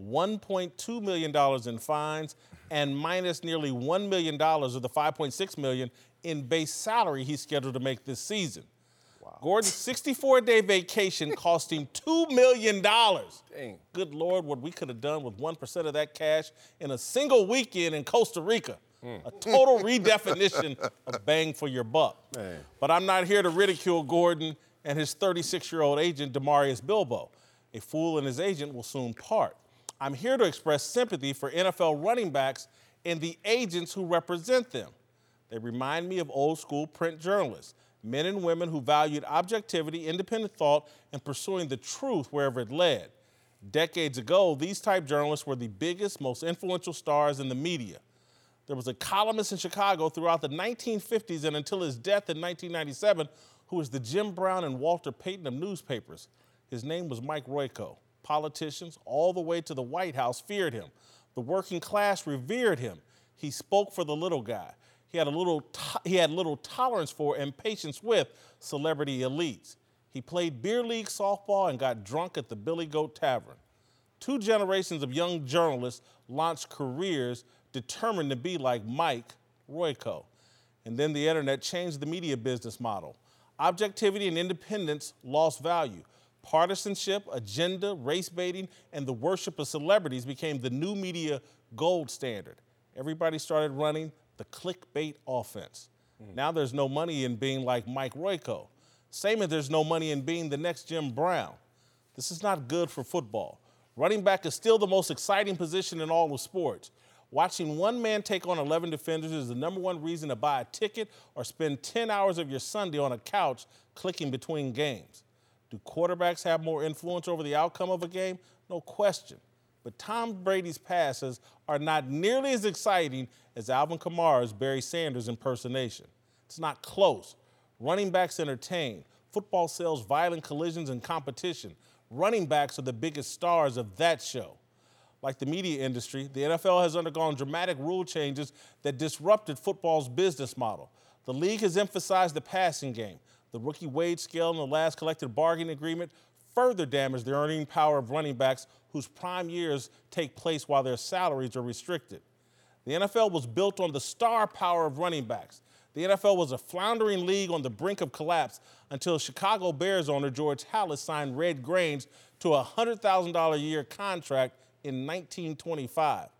$1.2 million in fines and minus nearly $1 million of the $5.6 million in base salary he's scheduled to make this season. Wow. Gordon's 64-day vacation cost him $2 million. Dang. Good Lord, what we could have done with 1% of that cash in a single weekend in Costa Rica. A total redefinition of bang for your buck. Man. But I'm not here to ridicule Gordon and his 36-year-old agent, Demarius Bilbo. A fool and his agent will soon part. I'm here to express sympathy for NFL running backs and the agents who represent them. They remind me of old-school print journalists, men and women who valued objectivity, independent thought, and pursuing the truth wherever it led. Decades ago, these type journalists were the biggest, most influential stars in the media. There was a columnist in Chicago throughout the 1950s and until his death in 1997 who was the Jim Brown and Walter Payton of newspapers. His name was Mike Royko. Politicians all the way to the White House feared him. The working class revered him. He spoke for the little guy. He had little tolerance for and patience with celebrity elites. He played beer league softball and got drunk at the Billy Goat Tavern. 2 generations of young journalists launched careers determined to be like Mike Royko. And then the internet changed the media business model. Objectivity and independence lost value. Partisanship, agenda, race baiting, and the worship of celebrities became the new media gold standard. Everybody started running the clickbait offense. Now there's no money in being like Mike Royko. Same as there's no money in being the next Jim Brown. This is not good for football. Running back is still the most exciting position in all of sports. Watching one man take on 11 defenders is the #1 reason to buy a ticket or spend 10 hours of your Sunday on a couch clicking between games. Do quarterbacks have more influence over the outcome of a game? No question. But Tom Brady's passes are not nearly as exciting as Alvin Kamara's Barry Sanders impersonation. It's not close. Running backs entertain. Football sells violent collisions and competition. Running backs are the biggest stars of that show. Like the media industry, the NFL has undergone dramatic rule changes that disrupted football's business model. The league has emphasized the passing game. The rookie wage scale and the last collective bargaining agreement further damaged the earning power of running backs whose prime years take place while their salaries are restricted. The NFL was built on the star power of running backs. The NFL was a floundering league on the brink of collapse until Chicago Bears owner George Halas signed Red Grange to a $100,000 a year contract in 1925.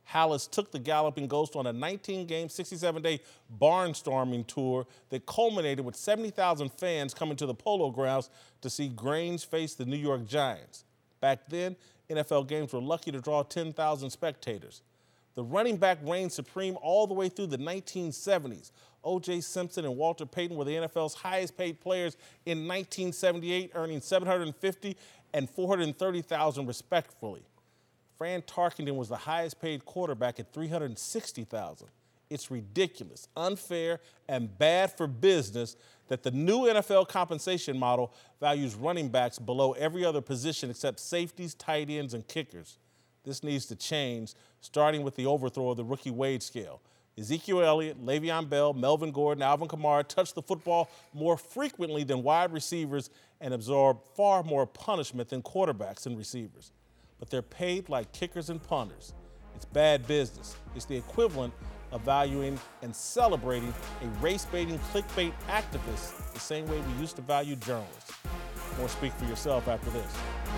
Hallis took the Galloping Ghost on a 19-game, 67-day barnstorming tour that culminated with 70,000 fans coming to the Polo Grounds to see Grange face the New York Giants. Back then, NFL games were lucky to draw 10,000 spectators. The running back reigned supreme all the way through the 1970s. O.J. Simpson and Walter Payton were the NFL's highest-paid players in 1978, earning $750,000 and $430,000 respectively. Fran Tarkenton was the highest-paid quarterback at $360,000. It's ridiculous, unfair, and bad for business that the new NFL compensation model values running backs below every other position except safeties, tight ends, and kickers. This needs to change, starting with the overthrow of the rookie wage scale. Ezekiel Elliott, Le'Veon Bell, Melvin Gordon, Alvin Kamara touch the football more frequently than wide receivers and absorb far more punishment than quarterbacks and receivers. But they're paid like kickers and punters. It's bad business. It's the equivalent of valuing and celebrating a race-baiting, clickbait activist the same way we used to value journalists. More Speak for Yourself after this.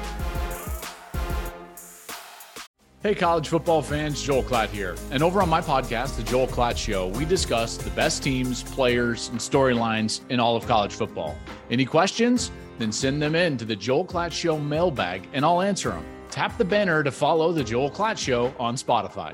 Hey, college football fans, Joel Klatt here. And over on my podcast, The Joel Klatt Show, we discuss the best teams, players, and storylines in all of college football. Any questions? Then send them in to the Joel Klatt Show mailbag, and I'll answer them. Tap the banner to follow The Joel Klatt Show on Spotify.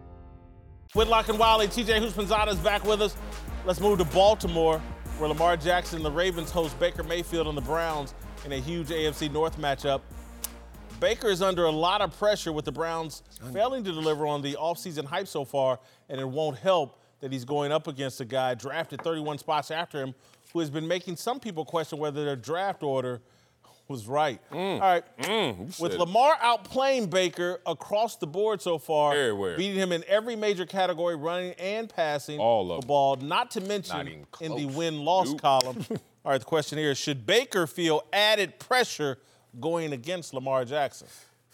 Whitlock and Wiley, TJ Houshmandzadeh is back with us. Let's move to Baltimore, where Lamar Jackson and the Ravens host Baker Mayfield and the Browns in a huge AFC North matchup. Baker is under a lot of pressure with the Browns failing to deliver on the offseason hype so far, and it won't help that he's going up against a guy drafted 31 spots after him who has been making some people question whether their draft order was right. All right. With Lamar outplaying Baker across the board so far, everywhere, beating him in every major category, running and passing the ball, not to mention in the win-loss column. All right, the question here is, should Baker feel added pressure going against Lamar Jackson?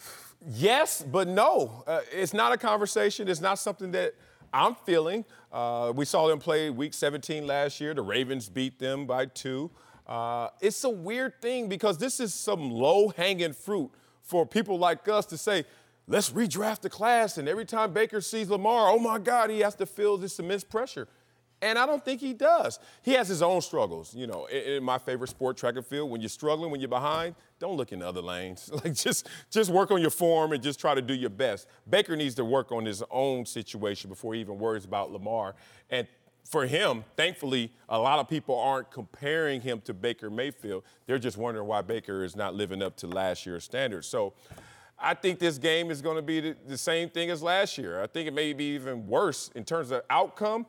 Yes, but no. It's not a conversation. It's not something that I'm feeling. We saw them play Week 17 last year. The Ravens beat them by 2. It's a weird thing because this is some low-hanging fruit for people like us to say, let's redraft the class, and every time Baker sees Lamar, oh, my God, he has to feel this immense pressure. And I don't think he does. He has his own struggles. You know, in my favorite sport, track and field, when you're struggling, when you're behind, don't look in other lanes. Like, just work on your form and just try to do your best. Baker needs to work on his own situation before he even worries about Lamar. And for him, thankfully, a lot of people aren't comparing him to Baker Mayfield. They're just wondering why Baker is not living up to last year's standards. So I think this game is going to be the same thing as last year. I think it may be even worse in terms of outcome.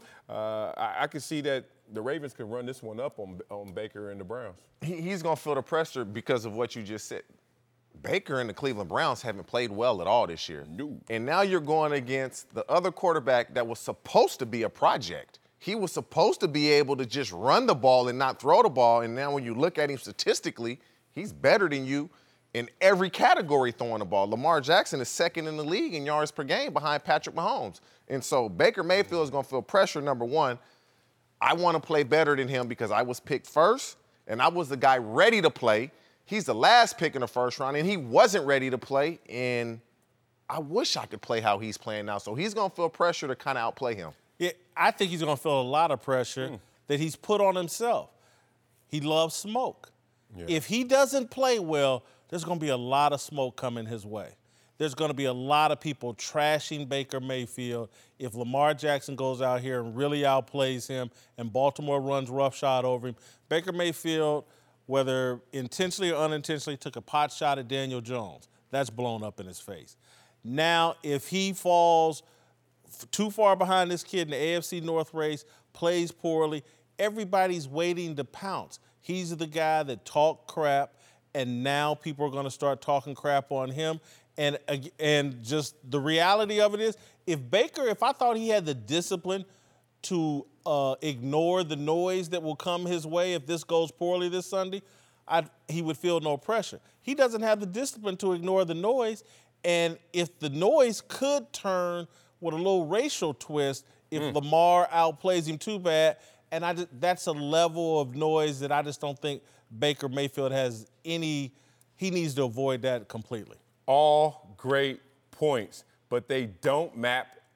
I can see that the Ravens can run this one up on Baker and the Browns. He's going to feel the pressure because of what you just said. Baker and the Cleveland Browns haven't played well at all this year. No. And now you're going against the other quarterback that was supposed to be a project. He was supposed to be able to just run the ball and not throw the ball. And now when you look at him statistically, he's better than you in every category throwing the ball. Lamar Jackson is second in the league in yards per game behind Patrick Mahomes. And so Baker Mayfield is going to feel pressure, number one. I want to play better than him because I was picked first, and I was the guy ready to play. He's the last pick in the first round, and he wasn't ready to play, and I wish I could play how he's playing now. So he's going to feel pressure to kind of outplay him. Yeah, I think he's going to feel a lot of pressure that he's put on himself. He loves smoke. Yeah. If he doesn't play well, there's going to be a lot of smoke coming his way. There's going to be a lot of people trashing Baker Mayfield if Lamar Jackson goes out here and really outplays him and Baltimore runs roughshod over him. Baker Mayfield, whether intentionally or unintentionally, took a pot shot at Daniel Jones. That's blown up in his face. Now, if he falls too far behind this kid in the AFC North race, plays poorly, everybody's waiting to pounce. He's the guy that talked crap, and now people are going to start talking crap on him. And just the reality of it is, if I thought he had the discipline to ignore the noise that will come his way if this goes poorly this Sunday, he would feel no pressure. He doesn't have the discipline to ignore the noise, and if the noise could turn with a little racial twist, if Lamar outplays him too bad, and that's a level of noise that I just don't think Baker Mayfield has he needs to avoid that completely. All great points, but they don't map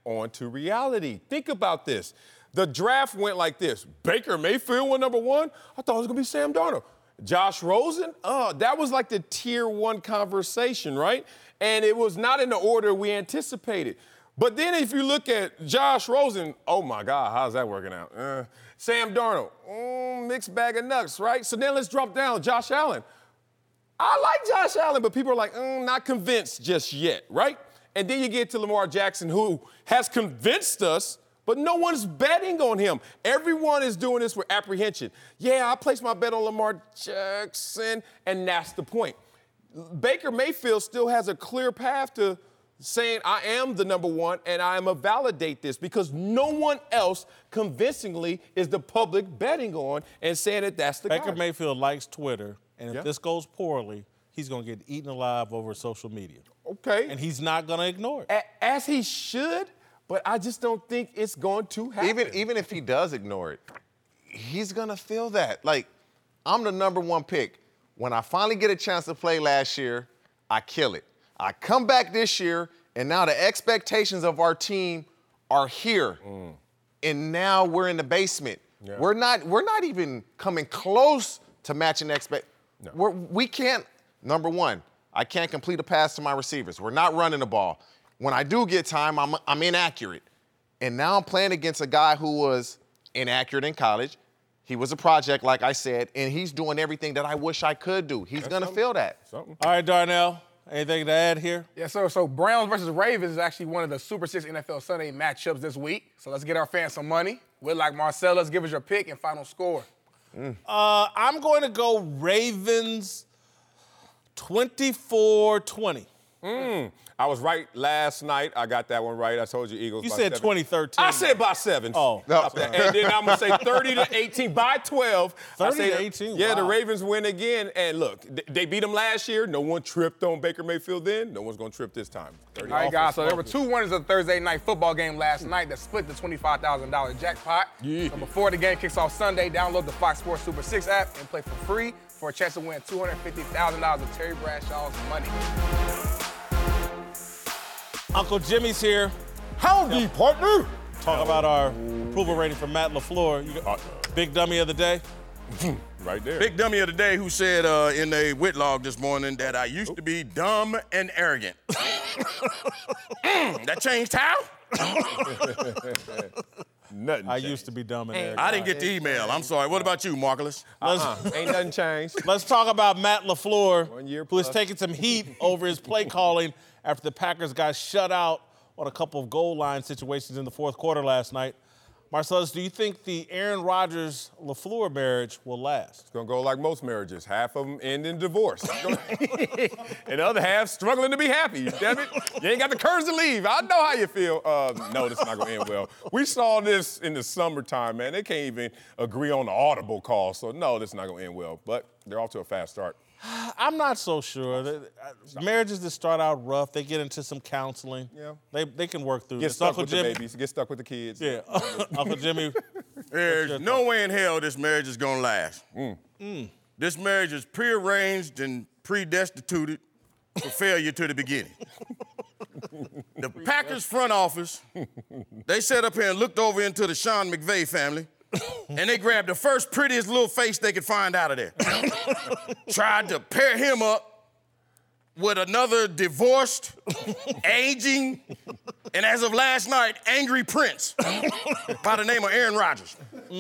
on to reality. Think about this. The draft went like this. Baker Mayfield went number 1. I thought it was going to be Sam Darnold. Josh Rosen, that was like the tier 1 conversation, right? And it was not in the order we anticipated. But then if you look at Josh Rosen, oh, my God, how's that working out? Sam Darnold, mixed bag of nuts, right? So then let's drop down Josh Allen. I like Josh Allen, but people are like, not convinced just yet, right? And then you get to Lamar Jackson, who has convinced us, but no one's betting on him. Everyone is doing this with apprehension. Yeah, I placed my bet on Lamar Jackson, and that's the point. Baker Mayfield still has a clear path to saying, I am the number 1, and I am a validate this, because no one else convincingly is the public betting on and saying that that's the guy. Baker Mayfield likes Twitter, and if this goes poorly, he's going to get eaten alive over social media. Okay. And he's not going to ignore it. As he should, but I just don't think it's going to happen. Even if he does ignore it, he's going to feel that. Like, I'm the number 1 pick. When I finally get a chance to play last year, I kill it. I come back this year, and now the expectations of our team are here. And now we're in the basement. Yeah. We're not even coming close to matching expectations. No. We can't, number 1, I can't complete a pass to my receivers. We're not running the ball. When I do get time, I'm inaccurate. And now I'm playing against a guy who was inaccurate in college. He was a project, like I said, and he's doing everything that I wish I could do. He's going to feel that. All right, Darnell, anything to add here? Yes, sir. So Browns versus Ravens is actually one of the Super 6 NFL Sunday matchups this week. So let's get our fans some money. Whitlock Marcellus, give us your pick and final score. I'm going to go Ravens 24-20. I was right last night. I got that one right. I told you Eagles. You said 2013. I said by 7. Oh. And then I'm going to say 30-18 by 12. 30-18, Yeah, wow. the Ravens win again. And look, they beat them last year. No one tripped on Baker Mayfield then. No one's going to trip this time. All right, guys, so there were 2 winners of the Thursday night football game last night that split the $25,000 jackpot. Yeah. So before the game kicks off Sunday, download the Fox Sports Super 6 app and play for free for a chance to win $250,000 of Terry Bradshaw's money. Uncle Jimmy's here. Howdy, partner. Talk about our approval rating for Matt LaFleur. You got big dummy of the day? Right there. Big dummy of the day who said in a Whitlock this morning that I used to be dumb and arrogant. That changed how? Nothing I changed. used to be dumb and arrogant. I didn't get the email. I'm sorry. What about you, Marcellus? Ain't nothing changed. Let's talk about Matt LaFleur, 1 year who is plus. taking some heat over his play calling after the Packers got shut out on a couple of goal line situations in the fourth quarter last night. Marcellus, do you think the Aaron Rodgers-LaFleur marriage will last? It's going to go like most marriages. Half of them end in divorce. And the other half struggling to be happy. Damn it. You ain't got the courage to leave. I know how you feel. No, this is not going to end well. We saw this in the summertime, man. They can't even agree on the audible call. So, no, this is not going to end well. But they're off to a fast start. I'm not so sure. Marriages that start out rough, they get into some counseling. Yeah. They can work through Get this. stuck Uncle with Jimmy, the babies. Get stuck with the kids. Yeah. Uncle Jimmy. There's no way in hell this marriage is going to last. This marriage is prearranged and predestinated for failure to the beginning. The Packers front office, they sat up here and looked over into the Sean McVay family, and they grabbed the first prettiest little face they could find out of there. Tried to pair him up with another divorced, aging, and as of last night, angry prince by the name of Aaron Rodgers.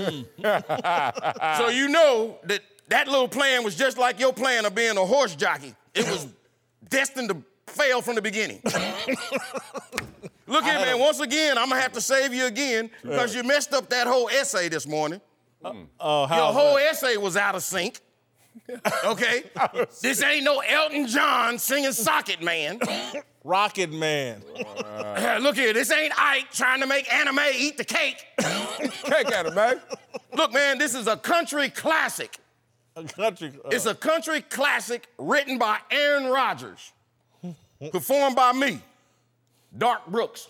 So you know that little plan was just like your plan of being a horse jockey. It was destined to fail from the beginning. Look here, man, once again, I'm going to have to save you again because you messed up that whole essay this morning. Your whole essay was out of sync. Okay? This ain't no Elton John singing Socket Man. Rocket Man. Look here, this ain't Ike trying to make anime eat the cake. Cake anime. Look, man, this is a country classic. It's a country classic written by Aaron Rodgers, performed by me, Dark Brooks.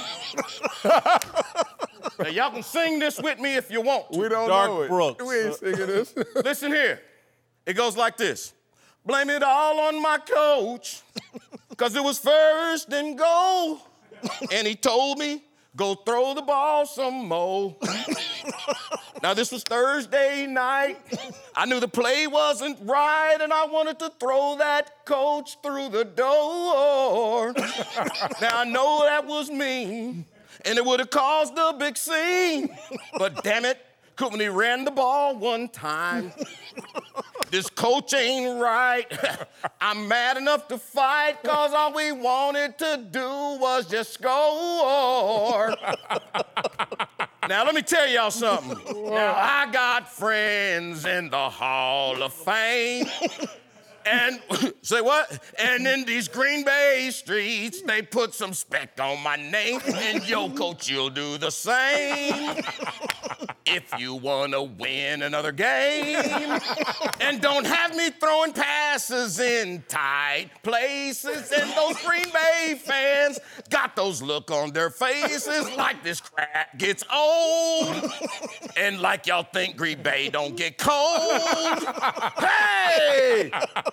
Now, y'all can sing this with me if you want to. We don't Dark know it. Brooks. We ain't singing this. Listen here. It goes like this. Blame it all on my coach, because it was first and goal. And he told me Go throw the ball some more. Now, this was Thursday night. I knew the play wasn't right, and I wanted to throw that coach through the door. Now, I know that was mean, and it would have caused a big scene. But damn it, when he ran the ball one time, this coach ain't right. I'm mad enough to fight, cause all we wanted to do was just score. Now, let me tell y'all something. Now, I got friends in the Hall of Fame. And, say what? And in these Green Bay streets, they put some respect on my name. And yo, coach, you'll do the same. If you want to win another game. And don't have me throwing passes in tight places. And those Green Bay fans got those look on their faces like this crap gets old. And like y'all think Green Bay don't get cold. Hey!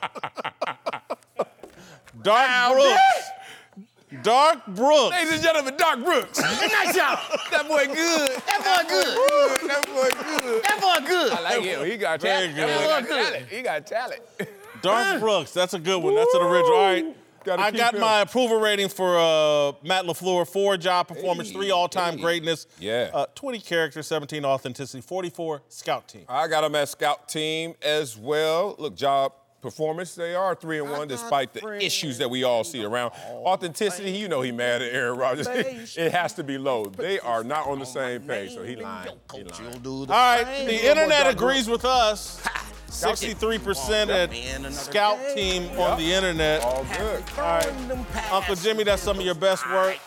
Dark Brooks. Ladies and gentlemen, Dark Brooks. Nice job. That boy good. That boy good. That boy good. That boy good. I like him. He got talent. Very good. That boy got talent. He got talent. Dark Brooks, that's a good one. That's an original. All right. I got my approval rating for Matt LaFleur, 4 job performance, 3 all-time greatness, 20 character, 17 authenticity, 44 scout team. I got him at scout team as well. Look, job performance, they are 3-1 despite the issues that we all see around. Authenticity, you know he mad at Aaron Rodgers. It has to be low. They are not on the same page, so he lying. All right, the internet agrees with us. 63% at Scout Team on the internet. All good. All right, Uncle Jimmy, that's some of your best work.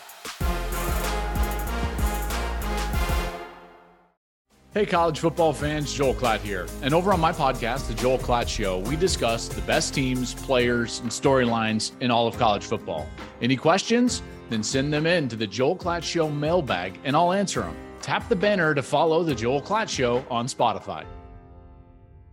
Hey, college football fans, Joel Klatt here. And over on my podcast, The Joel Klatt Show, we discuss the best teams, players, and storylines in all of college football. Any questions? Then send them in to the Joel Klatt Show mailbag, and I'll answer them. Tap the banner to follow The Joel Klatt Show on Spotify.